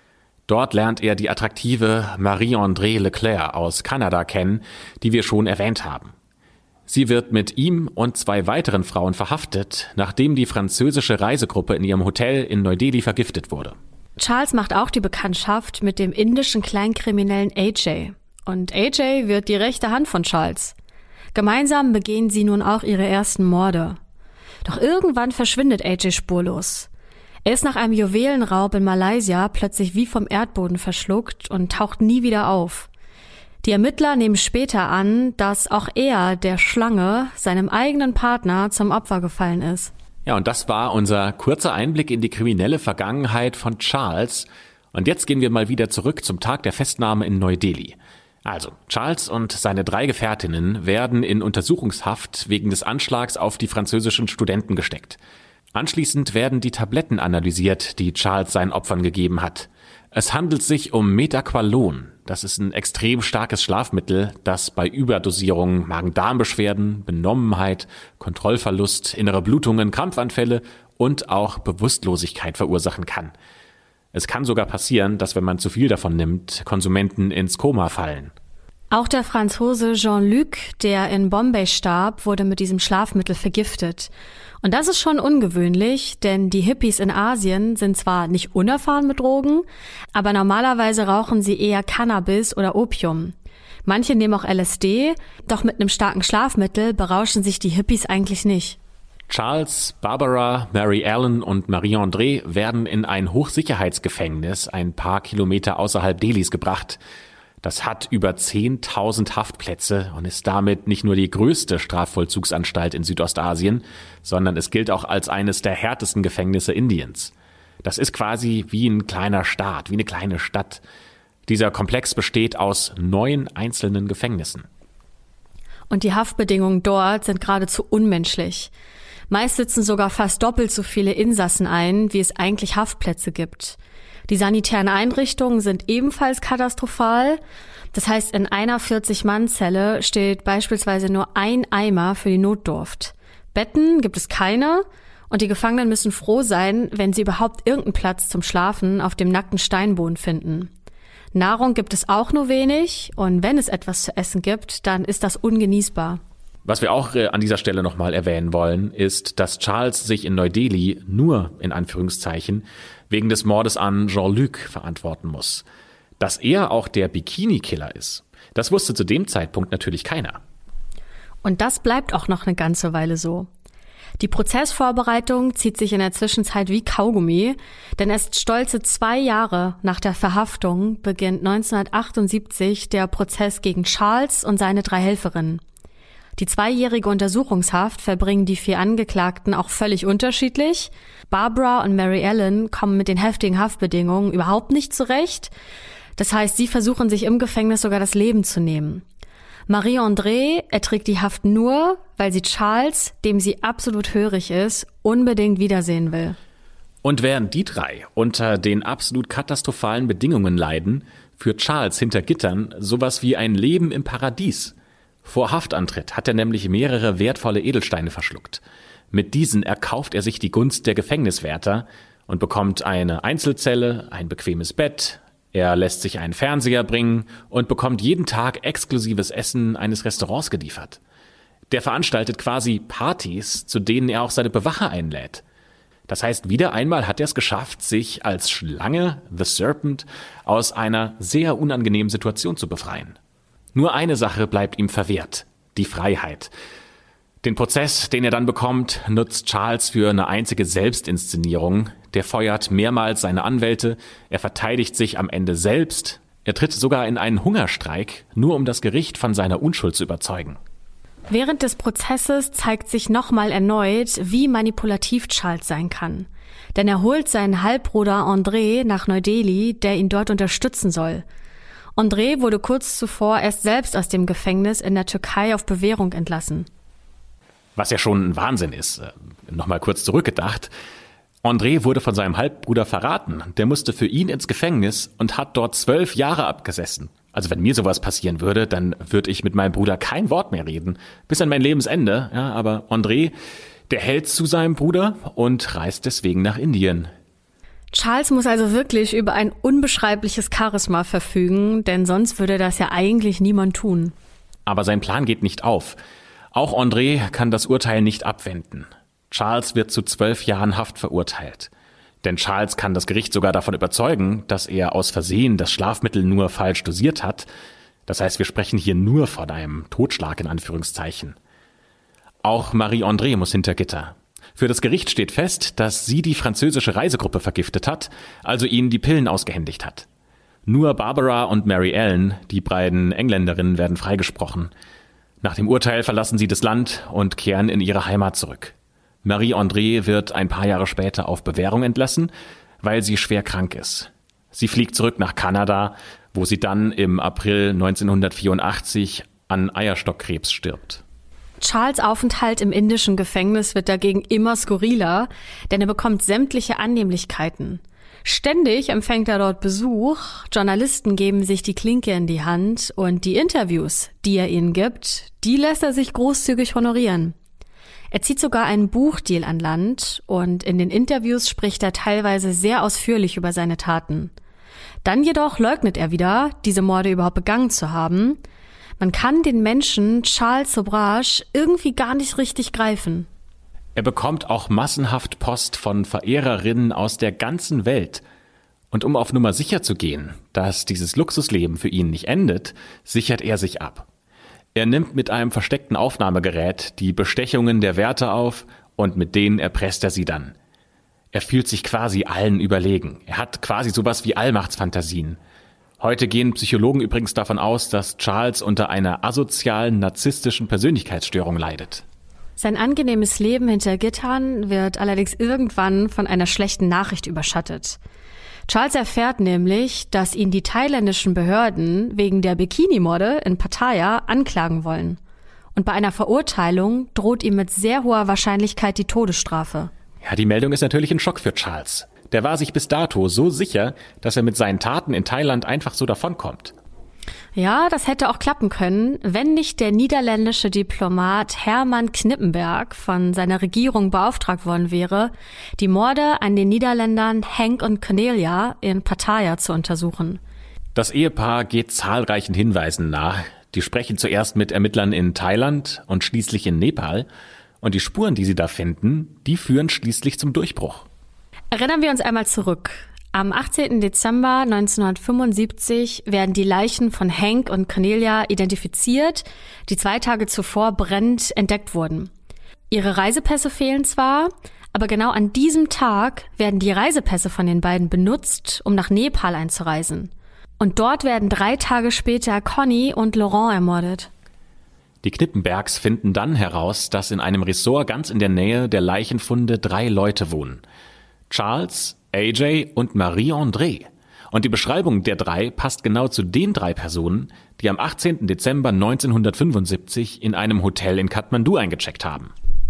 Dort lernt er die attraktive Marie-André Leclerc aus Kanada kennen, die wir schon erwähnt haben. Sie wird mit ihm und zwei weiteren Frauen verhaftet, nachdem die französische Reisegruppe in ihrem Hotel in Neu-Delhi vergiftet wurde. Charles macht auch die Bekanntschaft mit dem indischen Kleinkriminellen A J. Und A J wird die rechte Hand von Charles. Gemeinsam begehen sie nun auch ihre ersten Morde. Doch irgendwann verschwindet A J spurlos. Er ist nach einem Juwelenraub in Malaysia plötzlich wie vom Erdboden verschluckt und taucht nie wieder auf. Die Ermittler nehmen später an, dass auch er, der Schlange, seinem eigenen Partner zum Opfer gefallen ist. Ja, und das war unser kurzer Einblick in die kriminelle Vergangenheit von Charles. Und jetzt gehen wir mal wieder zurück zum Tag der Festnahme in Neu-Delhi. Also, Charles und seine drei Gefährtinnen werden in Untersuchungshaft wegen des Anschlags auf die französischen Studenten gesteckt. Anschließend werden die Tabletten analysiert, die Charles seinen Opfern gegeben hat. Es handelt sich um Methaqualon. Das ist ein extrem starkes Schlafmittel, das bei Überdosierung Magen-Darm-Beschwerden, Benommenheit, Kontrollverlust, innere Blutungen, Krampfanfälle und auch Bewusstlosigkeit verursachen kann. Es kann sogar passieren, dass wenn man zu viel davon nimmt, Konsumenten ins Koma fallen. Auch der Franzose Jean-Luc, der in Bombay starb, wurde mit diesem Schlafmittel vergiftet. Und das ist schon ungewöhnlich, denn die Hippies in Asien sind zwar nicht unerfahren mit Drogen, aber normalerweise rauchen sie eher Cannabis oder Opium. Manche nehmen auch L S D, doch mit einem starken Schlafmittel berauschen sich die Hippies eigentlich nicht. Charles, Barbara, Mary Ellen und Marie-André werden in ein Hochsicherheitsgefängnis ein paar Kilometer außerhalb Delhis gebracht. Das hat über zehntausend Haftplätze und ist damit nicht nur die größte Strafvollzugsanstalt in Südostasien, sondern es gilt auch als eines der härtesten Gefängnisse Indiens. Das ist quasi wie ein kleiner Staat, wie eine kleine Stadt. Dieser Komplex besteht aus neun einzelnen Gefängnissen. Und die Haftbedingungen dort sind geradezu unmenschlich. Meist sitzen sogar fast doppelt so viele Insassen ein, wie es eigentlich Haftplätze gibt. Die sanitären Einrichtungen sind ebenfalls katastrophal. Das heißt, in einer vierzig-Mann-Zelle steht beispielsweise nur ein Eimer für die Notdurft. Betten gibt es keine und die Gefangenen müssen froh sein, wenn sie überhaupt irgendeinen Platz zum Schlafen auf dem nackten Steinboden finden. Nahrung gibt es auch nur wenig und wenn es etwas zu essen gibt, dann ist das ungenießbar. Was wir auch an dieser Stelle nochmal erwähnen wollen, ist, dass Charles sich in Neu-Delhi nur, in Anführungszeichen, wegen des Mordes an Jean-Luc verantworten muss. Dass er auch der Bikini-Killer ist, das wusste zu dem Zeitpunkt natürlich keiner. Und das bleibt auch noch eine ganze Weile so. Die Prozessvorbereitung zieht sich in der Zwischenzeit wie Kaugummi, denn erst stolze zwei Jahre nach der Verhaftung beginnt neunzehnhundertachtundsiebzig der Prozess gegen Charles und seine drei Helferinnen. Die zweijährige Untersuchungshaft verbringen die vier Angeklagten auch völlig unterschiedlich. Barbara und Mary Ellen kommen mit den heftigen Haftbedingungen überhaupt nicht zurecht. Das heißt, sie versuchen sich im Gefängnis sogar das Leben zu nehmen. Marie-André erträgt die Haft nur, weil sie Charles, dem sie absolut hörig ist, unbedingt wiedersehen will. Und während die drei unter den absolut katastrophalen Bedingungen leiden, führt Charles hinter Gittern sowas wie ein Leben im Paradies. Vor Haftantritt hat er nämlich mehrere wertvolle Edelsteine verschluckt. Mit diesen erkauft er sich die Gunst der Gefängniswärter und bekommt eine Einzelzelle, ein bequemes Bett. Er lässt sich einen Fernseher bringen und bekommt jeden Tag exklusives Essen eines Restaurants geliefert. Der veranstaltet quasi Partys, zu denen er auch seine Bewacher einlädt. Das heißt, wieder einmal hat er es geschafft, sich als Schlange, The Serpent, aus einer sehr unangenehmen Situation zu befreien. Nur eine Sache bleibt ihm verwehrt: die Freiheit. Den Prozess, den er dann bekommt, nutzt Charles für eine einzige Selbstinszenierung. Der feuert mehrmals seine Anwälte, er verteidigt sich am Ende selbst, er tritt sogar in einen Hungerstreik, nur um das Gericht von seiner Unschuld zu überzeugen. Während des Prozesses zeigt sich nochmal erneut, wie manipulativ Charles sein kann. Denn er holt seinen Halbbruder André nach Neu-Delhi, der ihn dort unterstützen soll. André wurde kurz zuvor erst selbst aus dem Gefängnis in der Türkei auf Bewährung entlassen. Was ja schon ein Wahnsinn ist. Nochmal kurz zurückgedacht. André wurde von seinem Halbbruder verraten. Der musste für ihn ins Gefängnis und hat dort zwölf Jahre abgesessen. Also wenn mir sowas passieren würde, dann würde ich mit meinem Bruder kein Wort mehr reden. Bis an mein Lebensende. Ja, aber André, der hält zu seinem Bruder und reist deswegen nach Indien. Charles muss also wirklich über ein unbeschreibliches Charisma verfügen, denn sonst würde das ja eigentlich niemand tun. Aber sein Plan geht nicht auf. Auch André kann das Urteil nicht abwenden. Charles wird zu zwölf Jahren Haft verurteilt. Denn Charles kann das Gericht sogar davon überzeugen, dass er aus Versehen das Schlafmittel nur falsch dosiert hat. Das heißt, wir sprechen hier nur von einem Totschlag in Anführungszeichen. Auch Marie-André muss hinter Gitter. Für das Gericht steht fest, dass sie die französische Reisegruppe vergiftet hat, also ihnen die Pillen ausgehändigt hat. Nur Barbara und Mary Ellen, die beiden Engländerinnen, werden freigesprochen. Nach dem Urteil verlassen sie das Land und kehren in ihre Heimat zurück. Marie-André wird ein paar Jahre später auf Bewährung entlassen, weil sie schwer krank ist. Sie fliegt zurück nach Kanada, wo sie dann im April neunzehnhundertvierundachtzig an Eierstockkrebs stirbt. Charles' Aufenthalt im indischen Gefängnis wird dagegen immer skurriler, denn er bekommt sämtliche Annehmlichkeiten. Ständig empfängt er dort Besuch, Journalisten geben sich die Klinke in die Hand und die Interviews, die er ihnen gibt, die lässt er sich großzügig honorieren. Er zieht sogar einen Buchdeal an Land und in den Interviews spricht er teilweise sehr ausführlich über seine Taten. Dann jedoch leugnet er wieder, diese Morde überhaupt begangen zu haben. Man kann den Menschen Charles Sobrage irgendwie gar nicht richtig greifen. Er bekommt auch massenhaft Post von Verehrerinnen aus der ganzen Welt. Und um auf Nummer sicher zu gehen, dass dieses Luxusleben für ihn nicht endet, sichert er sich ab. Er nimmt mit einem versteckten Aufnahmegerät die Bestechungen der Wärter auf und mit denen erpresst er sie dann. Er fühlt sich quasi allen überlegen. Er hat quasi sowas wie Allmachtsfantasien. Heute gehen Psychologen übrigens davon aus, dass Charles unter einer asozialen, narzisstischen Persönlichkeitsstörung leidet. Sein angenehmes Leben hinter Gittern wird allerdings irgendwann von einer schlechten Nachricht überschattet. Charles erfährt nämlich, dass ihn die thailändischen Behörden wegen der Bikini-Morde in Pattaya anklagen wollen. Und bei einer Verurteilung droht ihm mit sehr hoher Wahrscheinlichkeit die Todesstrafe. Ja, die Meldung ist natürlich ein Schock für Charles. der war sich bis dato so sicher, dass er mit seinen Taten in Thailand einfach so davonkommt. Ja, das hätte auch klappen können, wenn nicht der niederländische Diplomat Herman Knippenberg von seiner Regierung beauftragt worden wäre, die Morde an den Niederländern Henk und Cornelia in Pattaya zu untersuchen. Das Ehepaar geht zahlreichen Hinweisen nach. Die sprechen zuerst mit Ermittlern in Thailand und schließlich in Nepal. Und die Spuren, die sie da finden, die führen schließlich zum Durchbruch. Erinnern wir uns einmal zurück. Am achtzehnten Dezember neunzehnhundertfünfundsiebzig werden die Leichen von Henk und Cornelia identifiziert, die zwei Tage zuvor brennend entdeckt wurden. Ihre Reisepässe fehlen zwar, aber genau an diesem Tag werden die Reisepässe von den beiden benutzt, um nach Nepal einzureisen. Und dort werden drei Tage später Connie und Laurent ermordet. Die Knippenbergs finden dann heraus, dass in einem Ressort ganz in der Nähe der Leichenfunde drei Leute wohnen. Charles, A J und Marie-André. Und die Beschreibung der drei passt genau zu den drei Personen, die am achtzehnten Dezember neunzehnhundertfünfundsiebzig in einem Hotel in Kathmandu eingecheckt haben.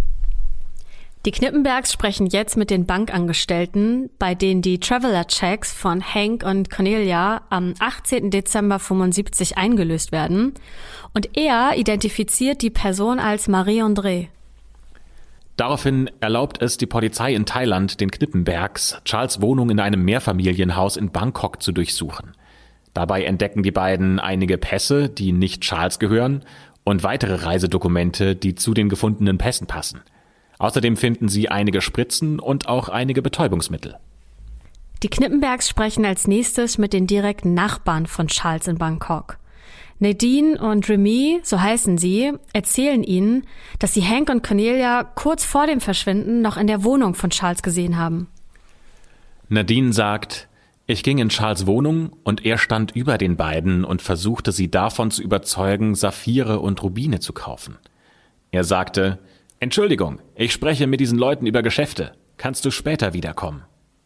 Die Knippenbergs sprechen jetzt mit den Bankangestellten, bei denen die Traveler-Checks von Henk und Cornelia am achtzehnten Dezember fünfundsiebzig eingelöst werden. Und er identifiziert die Person als Marie-André. Daraufhin erlaubt es die Polizei in Thailand den Knippenbergs, Charles' Wohnung in einem Mehrfamilienhaus in Bangkok zu durchsuchen. Dabei entdecken die beiden einige Pässe, die nicht Charles gehören, und weitere Reisedokumente, die zu den gefundenen Pässen passen. Außerdem finden sie einige Spritzen und auch einige Betäubungsmittel. Die Knippenbergs sprechen als nächstes mit den direkten Nachbarn von Charles in Bangkok. Nadine und Remy, so heißen sie, erzählen ihnen, dass sie Henk und Cornelia kurz vor dem Verschwinden noch in der Wohnung von Charles gesehen haben. Nadine sagt, ich ging in Charles' Wohnung und er stand über den beiden und versuchte sie davon zu überzeugen, Saphire und Rubine zu kaufen. Er sagte, Entschuldigung, ich spreche mit diesen Leuten über Geschäfte. Kannst du später wiederkommen?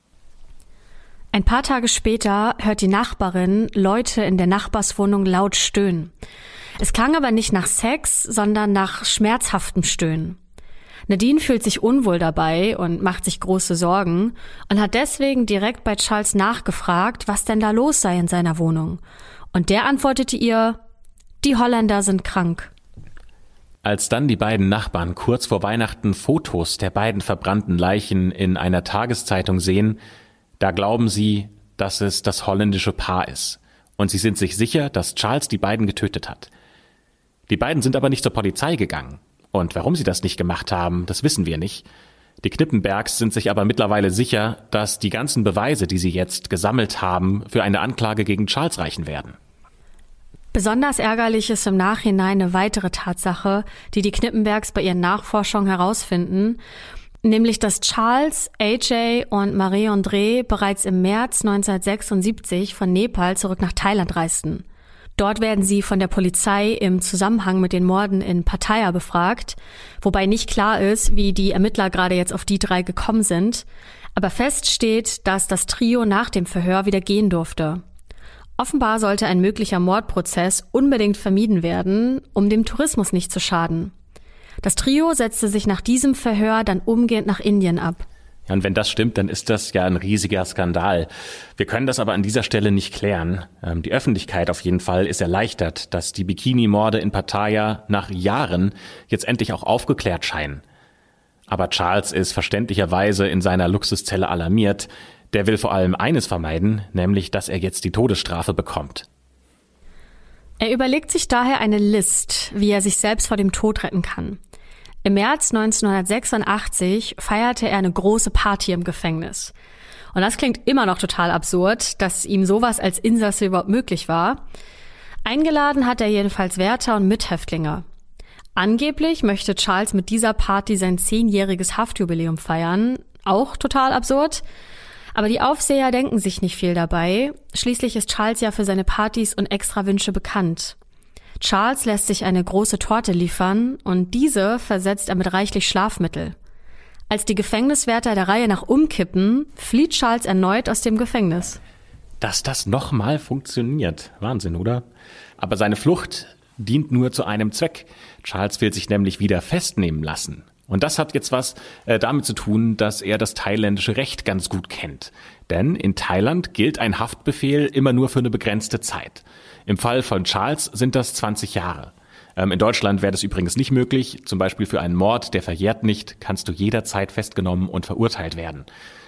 Ein paar Tage später hört die Nachbarin Leute in der Nachbarswohnung laut stöhnen. Es klang aber nicht nach Sex, sondern nach schmerzhaftem Stöhnen. Nadine fühlt sich unwohl dabei und macht sich große Sorgen und hat deswegen direkt bei Charles nachgefragt, was denn da los sei in seiner Wohnung. Und der antwortete ihr, die Holländer sind krank. Als dann die beiden Nachbarn kurz vor Weihnachten Fotos der beiden verbrannten Leichen in einer Tageszeitung sehen, da glauben sie, dass es das holländische Paar ist. Und sie sind sich sicher, dass Charles die beiden getötet hat. Die beiden sind aber nicht zur Polizei gegangen. Und warum sie das nicht gemacht haben, das wissen wir nicht. Die Knippenbergs sind sich aber mittlerweile sicher, dass die ganzen Beweise, die sie jetzt gesammelt haben, für eine Anklage gegen Charles reichen werden. Besonders ärgerlich ist im Nachhinein eine weitere Tatsache, die die Knippenbergs bei ihren Nachforschungen herausfinden, nämlich dass Charles, A J und Marie-André bereits im März neunzehnhundertsechsundsiebzig von Nepal zurück nach Thailand reisten. Dort werden sie von der Polizei im Zusammenhang mit den Morden in Pattaya befragt, wobei nicht klar ist, wie die Ermittler gerade jetzt auf die drei gekommen sind. Aber fest steht, dass das Trio nach dem Verhör wieder gehen durfte. Offenbar sollte ein möglicher Mordprozess unbedingt vermieden werden, um dem Tourismus nicht zu schaden. Das Trio setzte sich nach diesem Verhör dann umgehend nach Indien ab. Ja, und wenn das stimmt, dann ist das ja ein riesiger Skandal. Wir können das aber an dieser Stelle nicht klären. Ähm, die Öffentlichkeit auf jeden Fall ist erleichtert, dass die Bikini-Morde in Pattaya nach Jahren jetzt endlich auch aufgeklärt scheinen. Aber Charles ist verständlicherweise in seiner Luxuszelle alarmiert. Der will vor allem eines vermeiden, nämlich, dass er jetzt die Todesstrafe bekommt. Er überlegt sich daher eine List, wie er sich selbst vor dem Tod retten kann. Im März neunzehnhundertsechsundachtzig feierte er eine große Party im Gefängnis. Und das klingt immer noch total absurd, dass ihm sowas als Insasse überhaupt möglich war. Eingeladen hat er jedenfalls Wärter und Mithäftlinge. Angeblich möchte Charles mit dieser Party sein zehnjähriges Haftjubiläum feiern. Auch total absurd. Aber die Aufseher denken sich nicht viel dabei. Schließlich ist Charles ja für seine Partys und Extrawünsche bekannt. Charles lässt sich eine große Torte liefern und diese versetzt er mit reichlich Schlafmittel. Als die Gefängniswärter der Reihe nach umkippen, flieht Charles erneut aus dem Gefängnis. Dass das nochmal funktioniert. Wahnsinn, oder? Aber seine Flucht dient nur zu einem Zweck. Charles will sich nämlich wieder festnehmen lassen. Und das hat jetzt was äh, damit zu tun, dass er das thailändische Recht ganz gut kennt. Denn in Thailand gilt ein Haftbefehl immer nur für eine begrenzte Zeit. Im Fall von Charles sind das zwanzig Jahre. Ähm, in Deutschland wäre das übrigens nicht möglich. Zum Beispiel für einen Mord, der verjährt nicht, kannst du jederzeit festgenommen und verurteilt werden.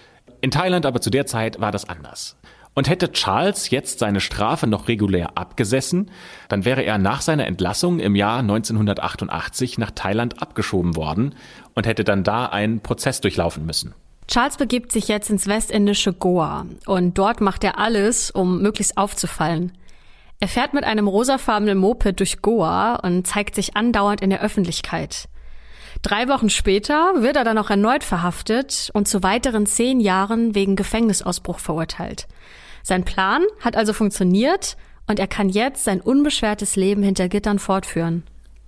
In Thailand aber zu der Zeit war das anders. Und hätte Charles jetzt seine Strafe noch regulär abgesessen, dann wäre er nach seiner Entlassung im Jahr neunzehnhundertachtundachtzig nach Thailand abgeschoben worden und hätte dann da einen Prozess durchlaufen müssen. Charles begibt sich jetzt ins westindische Goa und dort macht er alles, um möglichst aufzufallen. Er fährt mit einem rosafarbenen Moped durch Goa und zeigt sich andauernd in der Öffentlichkeit. Drei Wochen später wird er dann auch erneut verhaftet und zu weiteren zehn Jahren wegen Gefängnisausbruch verurteilt. Sein Plan hat also funktioniert und er kann jetzt sein unbeschwertes Leben hinter Gittern fortführen.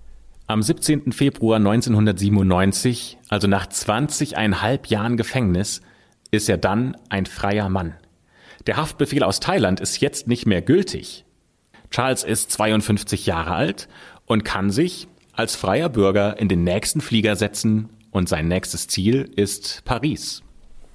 Am siebzehnten Februar neunzehnhundertsiebenundneunzig, also nach zwanzigeinhalb Jahren Gefängnis, ist er dann ein freier Mann. Der Haftbefehl aus Thailand ist jetzt nicht mehr gültig. Charles ist zweiundfünfzig Jahre alt und kann sich als freier Bürger in den nächsten Flieger setzen und sein nächstes Ziel ist Paris.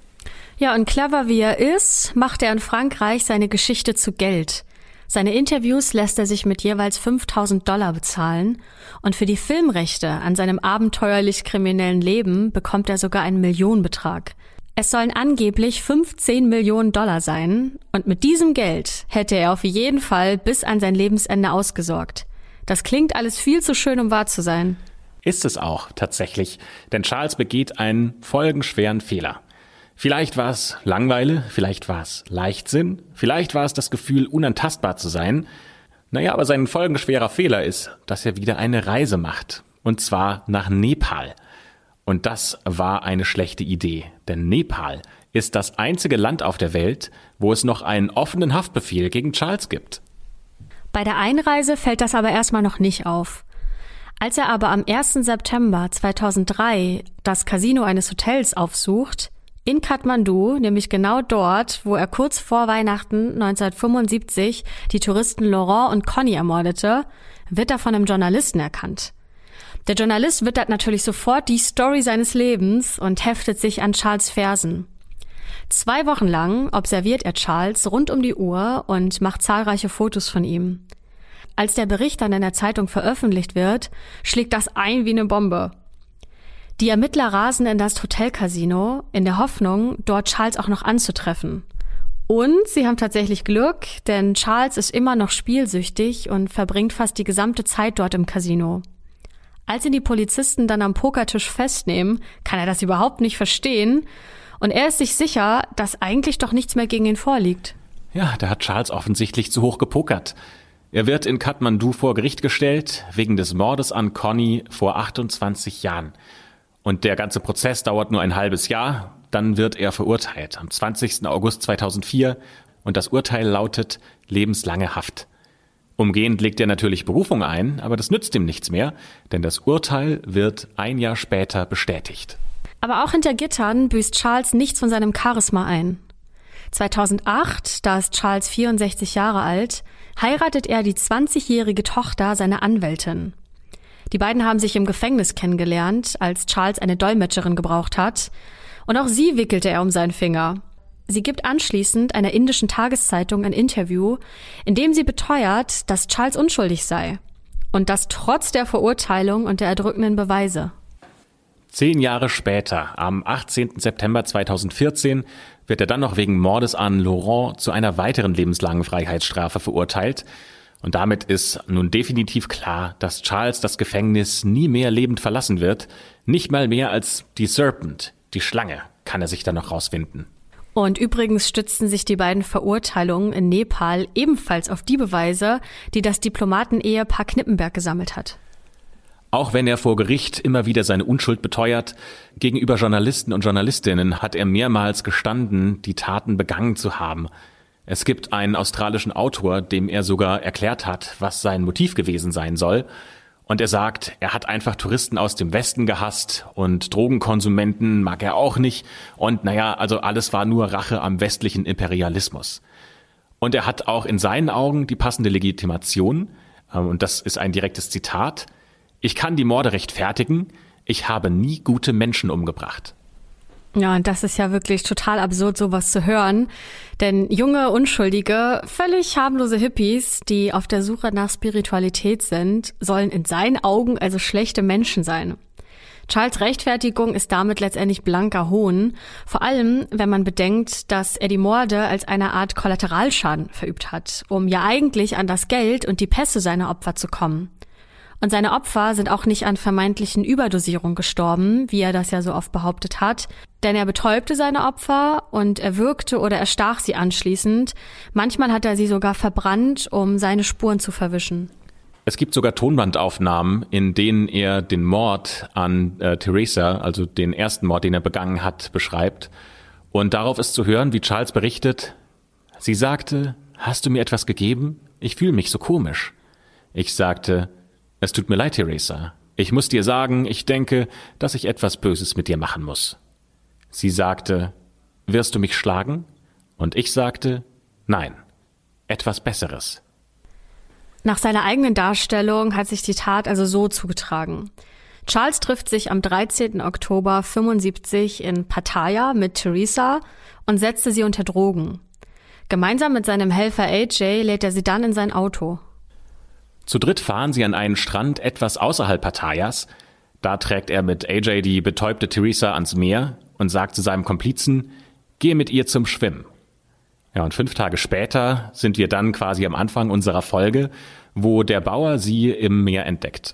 Ja, und clever wie er ist, macht er in Frankreich seine Geschichte zu Geld. Seine Interviews lässt er sich mit jeweils fünftausend Dollar bezahlen und für die Filmrechte an seinem abenteuerlich kriminellen Leben bekommt er sogar einen Millionenbetrag. Es sollen angeblich fünfzehn Millionen Dollar sein und mit diesem Geld hätte er auf jeden Fall bis an sein Lebensende ausgesorgt. Das klingt alles viel zu schön, um wahr zu sein. Ist es auch, tatsächlich, denn Charles begeht einen folgenschweren Fehler. Vielleicht war es Langeweile, vielleicht war es Leichtsinn, vielleicht war es das Gefühl, unantastbar zu sein. Naja, aber sein folgenschwerer Fehler ist, dass er wieder eine Reise macht. Und zwar nach Nepal. Und das war eine schlechte Idee, denn Nepal ist das einzige Land auf der Welt, wo es noch einen offenen Haftbefehl gegen Charles gibt. Bei der Einreise fällt das aber erstmal noch nicht auf. Als er aber am ersten September zweitausenddrei das Casino eines Hotels aufsucht, in Kathmandu, nämlich genau dort, wo er kurz vor Weihnachten neunzehnhundertfünfundsiebzig die Touristen Laurent und Connie ermordete, wird er von einem Journalisten erkannt. Der Journalist wittert natürlich sofort die Story seines Lebens und heftet sich an Charles' Fersen. Zwei Wochen lang observiert er Charles rund um die Uhr und macht zahlreiche Fotos von ihm. Als der Bericht dann in der Zeitung veröffentlicht wird, schlägt das ein wie eine Bombe. Die Ermittler rasen in das Hotelcasino in der Hoffnung, dort Charles auch noch anzutreffen. Und sie haben tatsächlich Glück, denn Charles ist immer noch spielsüchtig und verbringt fast die gesamte Zeit dort im Casino. Als ihn die Polizisten dann am Pokertisch festnehmen, kann er das überhaupt nicht verstehen und er ist sich sicher, dass eigentlich doch nichts mehr gegen ihn vorliegt. Ja, da hat Charles offensichtlich zu hoch gepokert. Er wird in Kathmandu vor Gericht gestellt, wegen des Mordes an Connie vor achtundzwanzig Jahren. Und der ganze Prozess dauert nur ein halbes Jahr, dann wird er verurteilt am zwanzigsten August zweitausendvier und das Urteil lautet lebenslange Haft. Umgehend legt er natürlich Berufung ein, aber das nützt ihm nichts mehr, denn das Urteil wird ein Jahr später bestätigt. Aber auch hinter Gittern büßt Charles nichts von seinem Charisma ein. zweitausendacht, da ist Charles vierundsechzig Jahre alt, heiratet er die zwanzigjährige Tochter seiner Anwältin. Die beiden haben sich im Gefängnis kennengelernt, als Charles eine Dolmetscherin gebraucht hat. Und auch sie wickelte er um seinen Finger. Sie gibt anschließend einer indischen Tageszeitung ein Interview, in dem sie beteuert, dass Charles unschuldig sei. Und das trotz der Verurteilung und der erdrückenden Beweise. Zehn Jahre später, am achtzehnten September zweitausendvierzehn, wird er dann noch wegen Mordes an Laurent zu einer weiteren lebenslangen Freiheitsstrafe verurteilt. Und damit ist nun definitiv klar, dass Charles das Gefängnis nie mehr lebend verlassen wird. Nicht mal mehr als die Serpent, die Schlange, kann er sich dann noch rauswinden. Und übrigens stützten sich die beiden Verurteilungen in Nepal ebenfalls auf die Beweise, die das Diplomatenehepaar Knippenberg gesammelt hat. Auch wenn er vor Gericht immer wieder seine Unschuld beteuert, gegenüber Journalisten und Journalistinnen hat er mehrmals gestanden, die Taten begangen zu haben. Es gibt einen australischen Autor, dem er sogar erklärt hat, was sein Motiv gewesen sein soll. Und er sagt, er hat einfach Touristen aus dem Westen gehasst und Drogenkonsumenten mag er auch nicht. Und naja, also alles war nur Rache am westlichen Imperialismus. Und er hat auch in seinen Augen die passende Legitimation. Und das ist ein direktes Zitat. Ich kann die Morde rechtfertigen. Ich habe nie gute Menschen umgebracht. Ja, und das ist ja wirklich total absurd, sowas zu hören. Denn junge, unschuldige, völlig harmlose Hippies, die auf der Suche nach Spiritualität sind, sollen in seinen Augen also schlechte Menschen sein. Charles' Rechtfertigung ist damit letztendlich blanker Hohn, vor allem wenn man bedenkt, dass er die Morde als eine Art Kollateralschaden verübt hat, um ja eigentlich an das Geld und die Pässe seiner Opfer zu kommen. Und seine Opfer sind auch nicht an vermeintlichen Überdosierungen gestorben, wie er das ja so oft behauptet hat, denn er betäubte seine Opfer und erwürgte oder erstach sie anschließend. Manchmal hat er sie sogar verbrannt, um seine Spuren zu verwischen. Es gibt sogar Tonbandaufnahmen, in denen er den Mord an äh, Teresa, also den ersten Mord, den er begangen hat, beschreibt. Und darauf ist zu hören, wie Charles berichtet: Sie sagte, hast du mir etwas gegeben? Ich fühle mich so komisch. Ich sagte, es tut mir leid, Teresa. Ich muss dir sagen, ich denke, dass ich etwas Böses mit dir machen muss. Sie sagte, wirst du mich schlagen? Und ich sagte, nein, etwas Besseres. Nach seiner eigenen Darstellung hat sich die Tat also so zugetragen. Charles trifft sich am dreizehnten Oktober fünfundsiebzig in Pattaya mit Teresa und setzte sie unter Drogen. Gemeinsam mit seinem Helfer A J lädt er sie dann in sein Auto. Zu dritt fahren sie an einen Strand etwas außerhalb Pattayas. Da trägt er mit A J die betäubte Teresa ans Meer und sagt zu seinem Komplizen, geh mit ihr zum Schwimmen. Ja, und fünf Tage später sind wir dann quasi am Anfang unserer Folge, wo der Bauer sie im Meer entdeckt.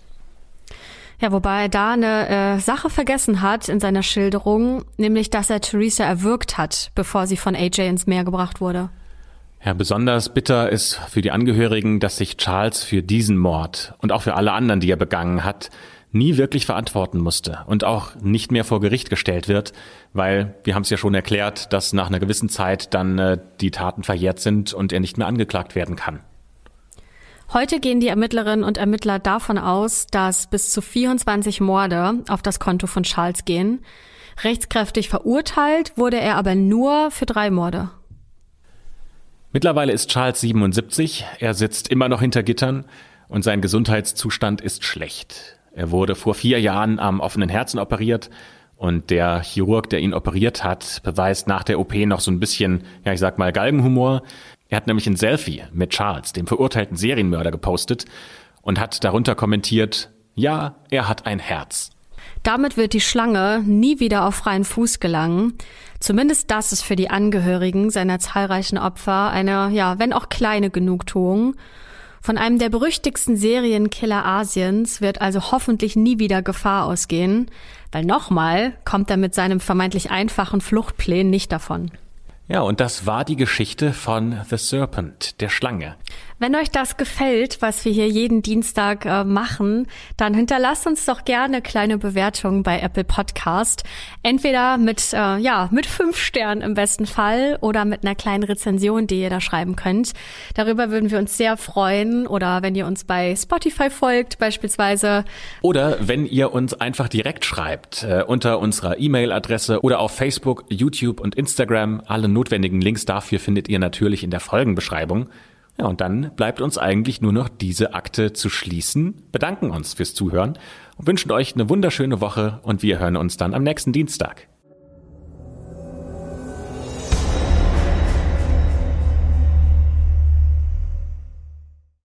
Ja, wobei er da eine äh, Sache vergessen hat in seiner Schilderung, nämlich, dass er Teresa erwürgt hat, bevor sie von A J ins Meer gebracht wurde. Ja, besonders bitter ist für die Angehörigen, dass sich Charles für diesen Mord und auch für alle anderen, die er begangen hat, nie wirklich verantworten musste und auch nicht mehr vor Gericht gestellt wird, weil, wir haben es ja schon erklärt, dass nach einer gewissen Zeit dann äh, die Taten verjährt sind und er nicht mehr angeklagt werden kann. Heute gehen die Ermittlerinnen und Ermittler davon aus, dass bis zu vierundzwanzig Morde auf das Konto von Charles gehen. Rechtskräftig verurteilt wurde er aber nur für drei Morde. Mittlerweile ist Charles siebenundsiebzig, er sitzt immer noch hinter Gittern und sein Gesundheitszustand ist schlecht. Er wurde vor vier Jahren am offenen Herzen operiert und der Chirurg, der ihn operiert hat, beweist nach der O P noch so ein bisschen, ja ich sag mal, Galgenhumor. Er hat nämlich ein Selfie mit Charles, dem verurteilten Serienmörder, gepostet und hat darunter kommentiert, ja, er hat ein Herz. Damit wird die Schlange nie wieder auf freien Fuß gelangen. Zumindest das ist für die Angehörigen seiner zahlreichen Opfer eine, ja, wenn auch kleine Genugtuung. Von einem der berüchtigsten Serienkiller Asiens wird also hoffentlich nie wieder Gefahr ausgehen, weil nochmal kommt er mit seinem vermeintlich einfachen Fluchtplan nicht davon. Ja, und das war die Geschichte von The Serpent, der Schlange. Wenn euch das gefällt, was wir hier jeden Dienstag äh, machen, dann hinterlasst uns doch gerne kleine Bewertungen bei Apple Podcast. Entweder mit äh, ja mit fünf Sternen im besten Fall oder mit einer kleinen Rezension, die ihr da schreiben könnt. Darüber würden wir uns sehr freuen. Oder wenn ihr uns bei Spotify folgt beispielsweise. Oder wenn ihr uns einfach direkt schreibt äh, unter unserer E-Mail-Adresse oder auf Facebook, YouTube und Instagram. Alle notwendigen Links dafür findet ihr natürlich in der Folgenbeschreibung. Ja, und dann bleibt uns eigentlich nur noch diese Akte zu schließen, bedanken uns fürs Zuhören und wünschen euch eine wunderschöne Woche und wir hören uns dann am nächsten Dienstag.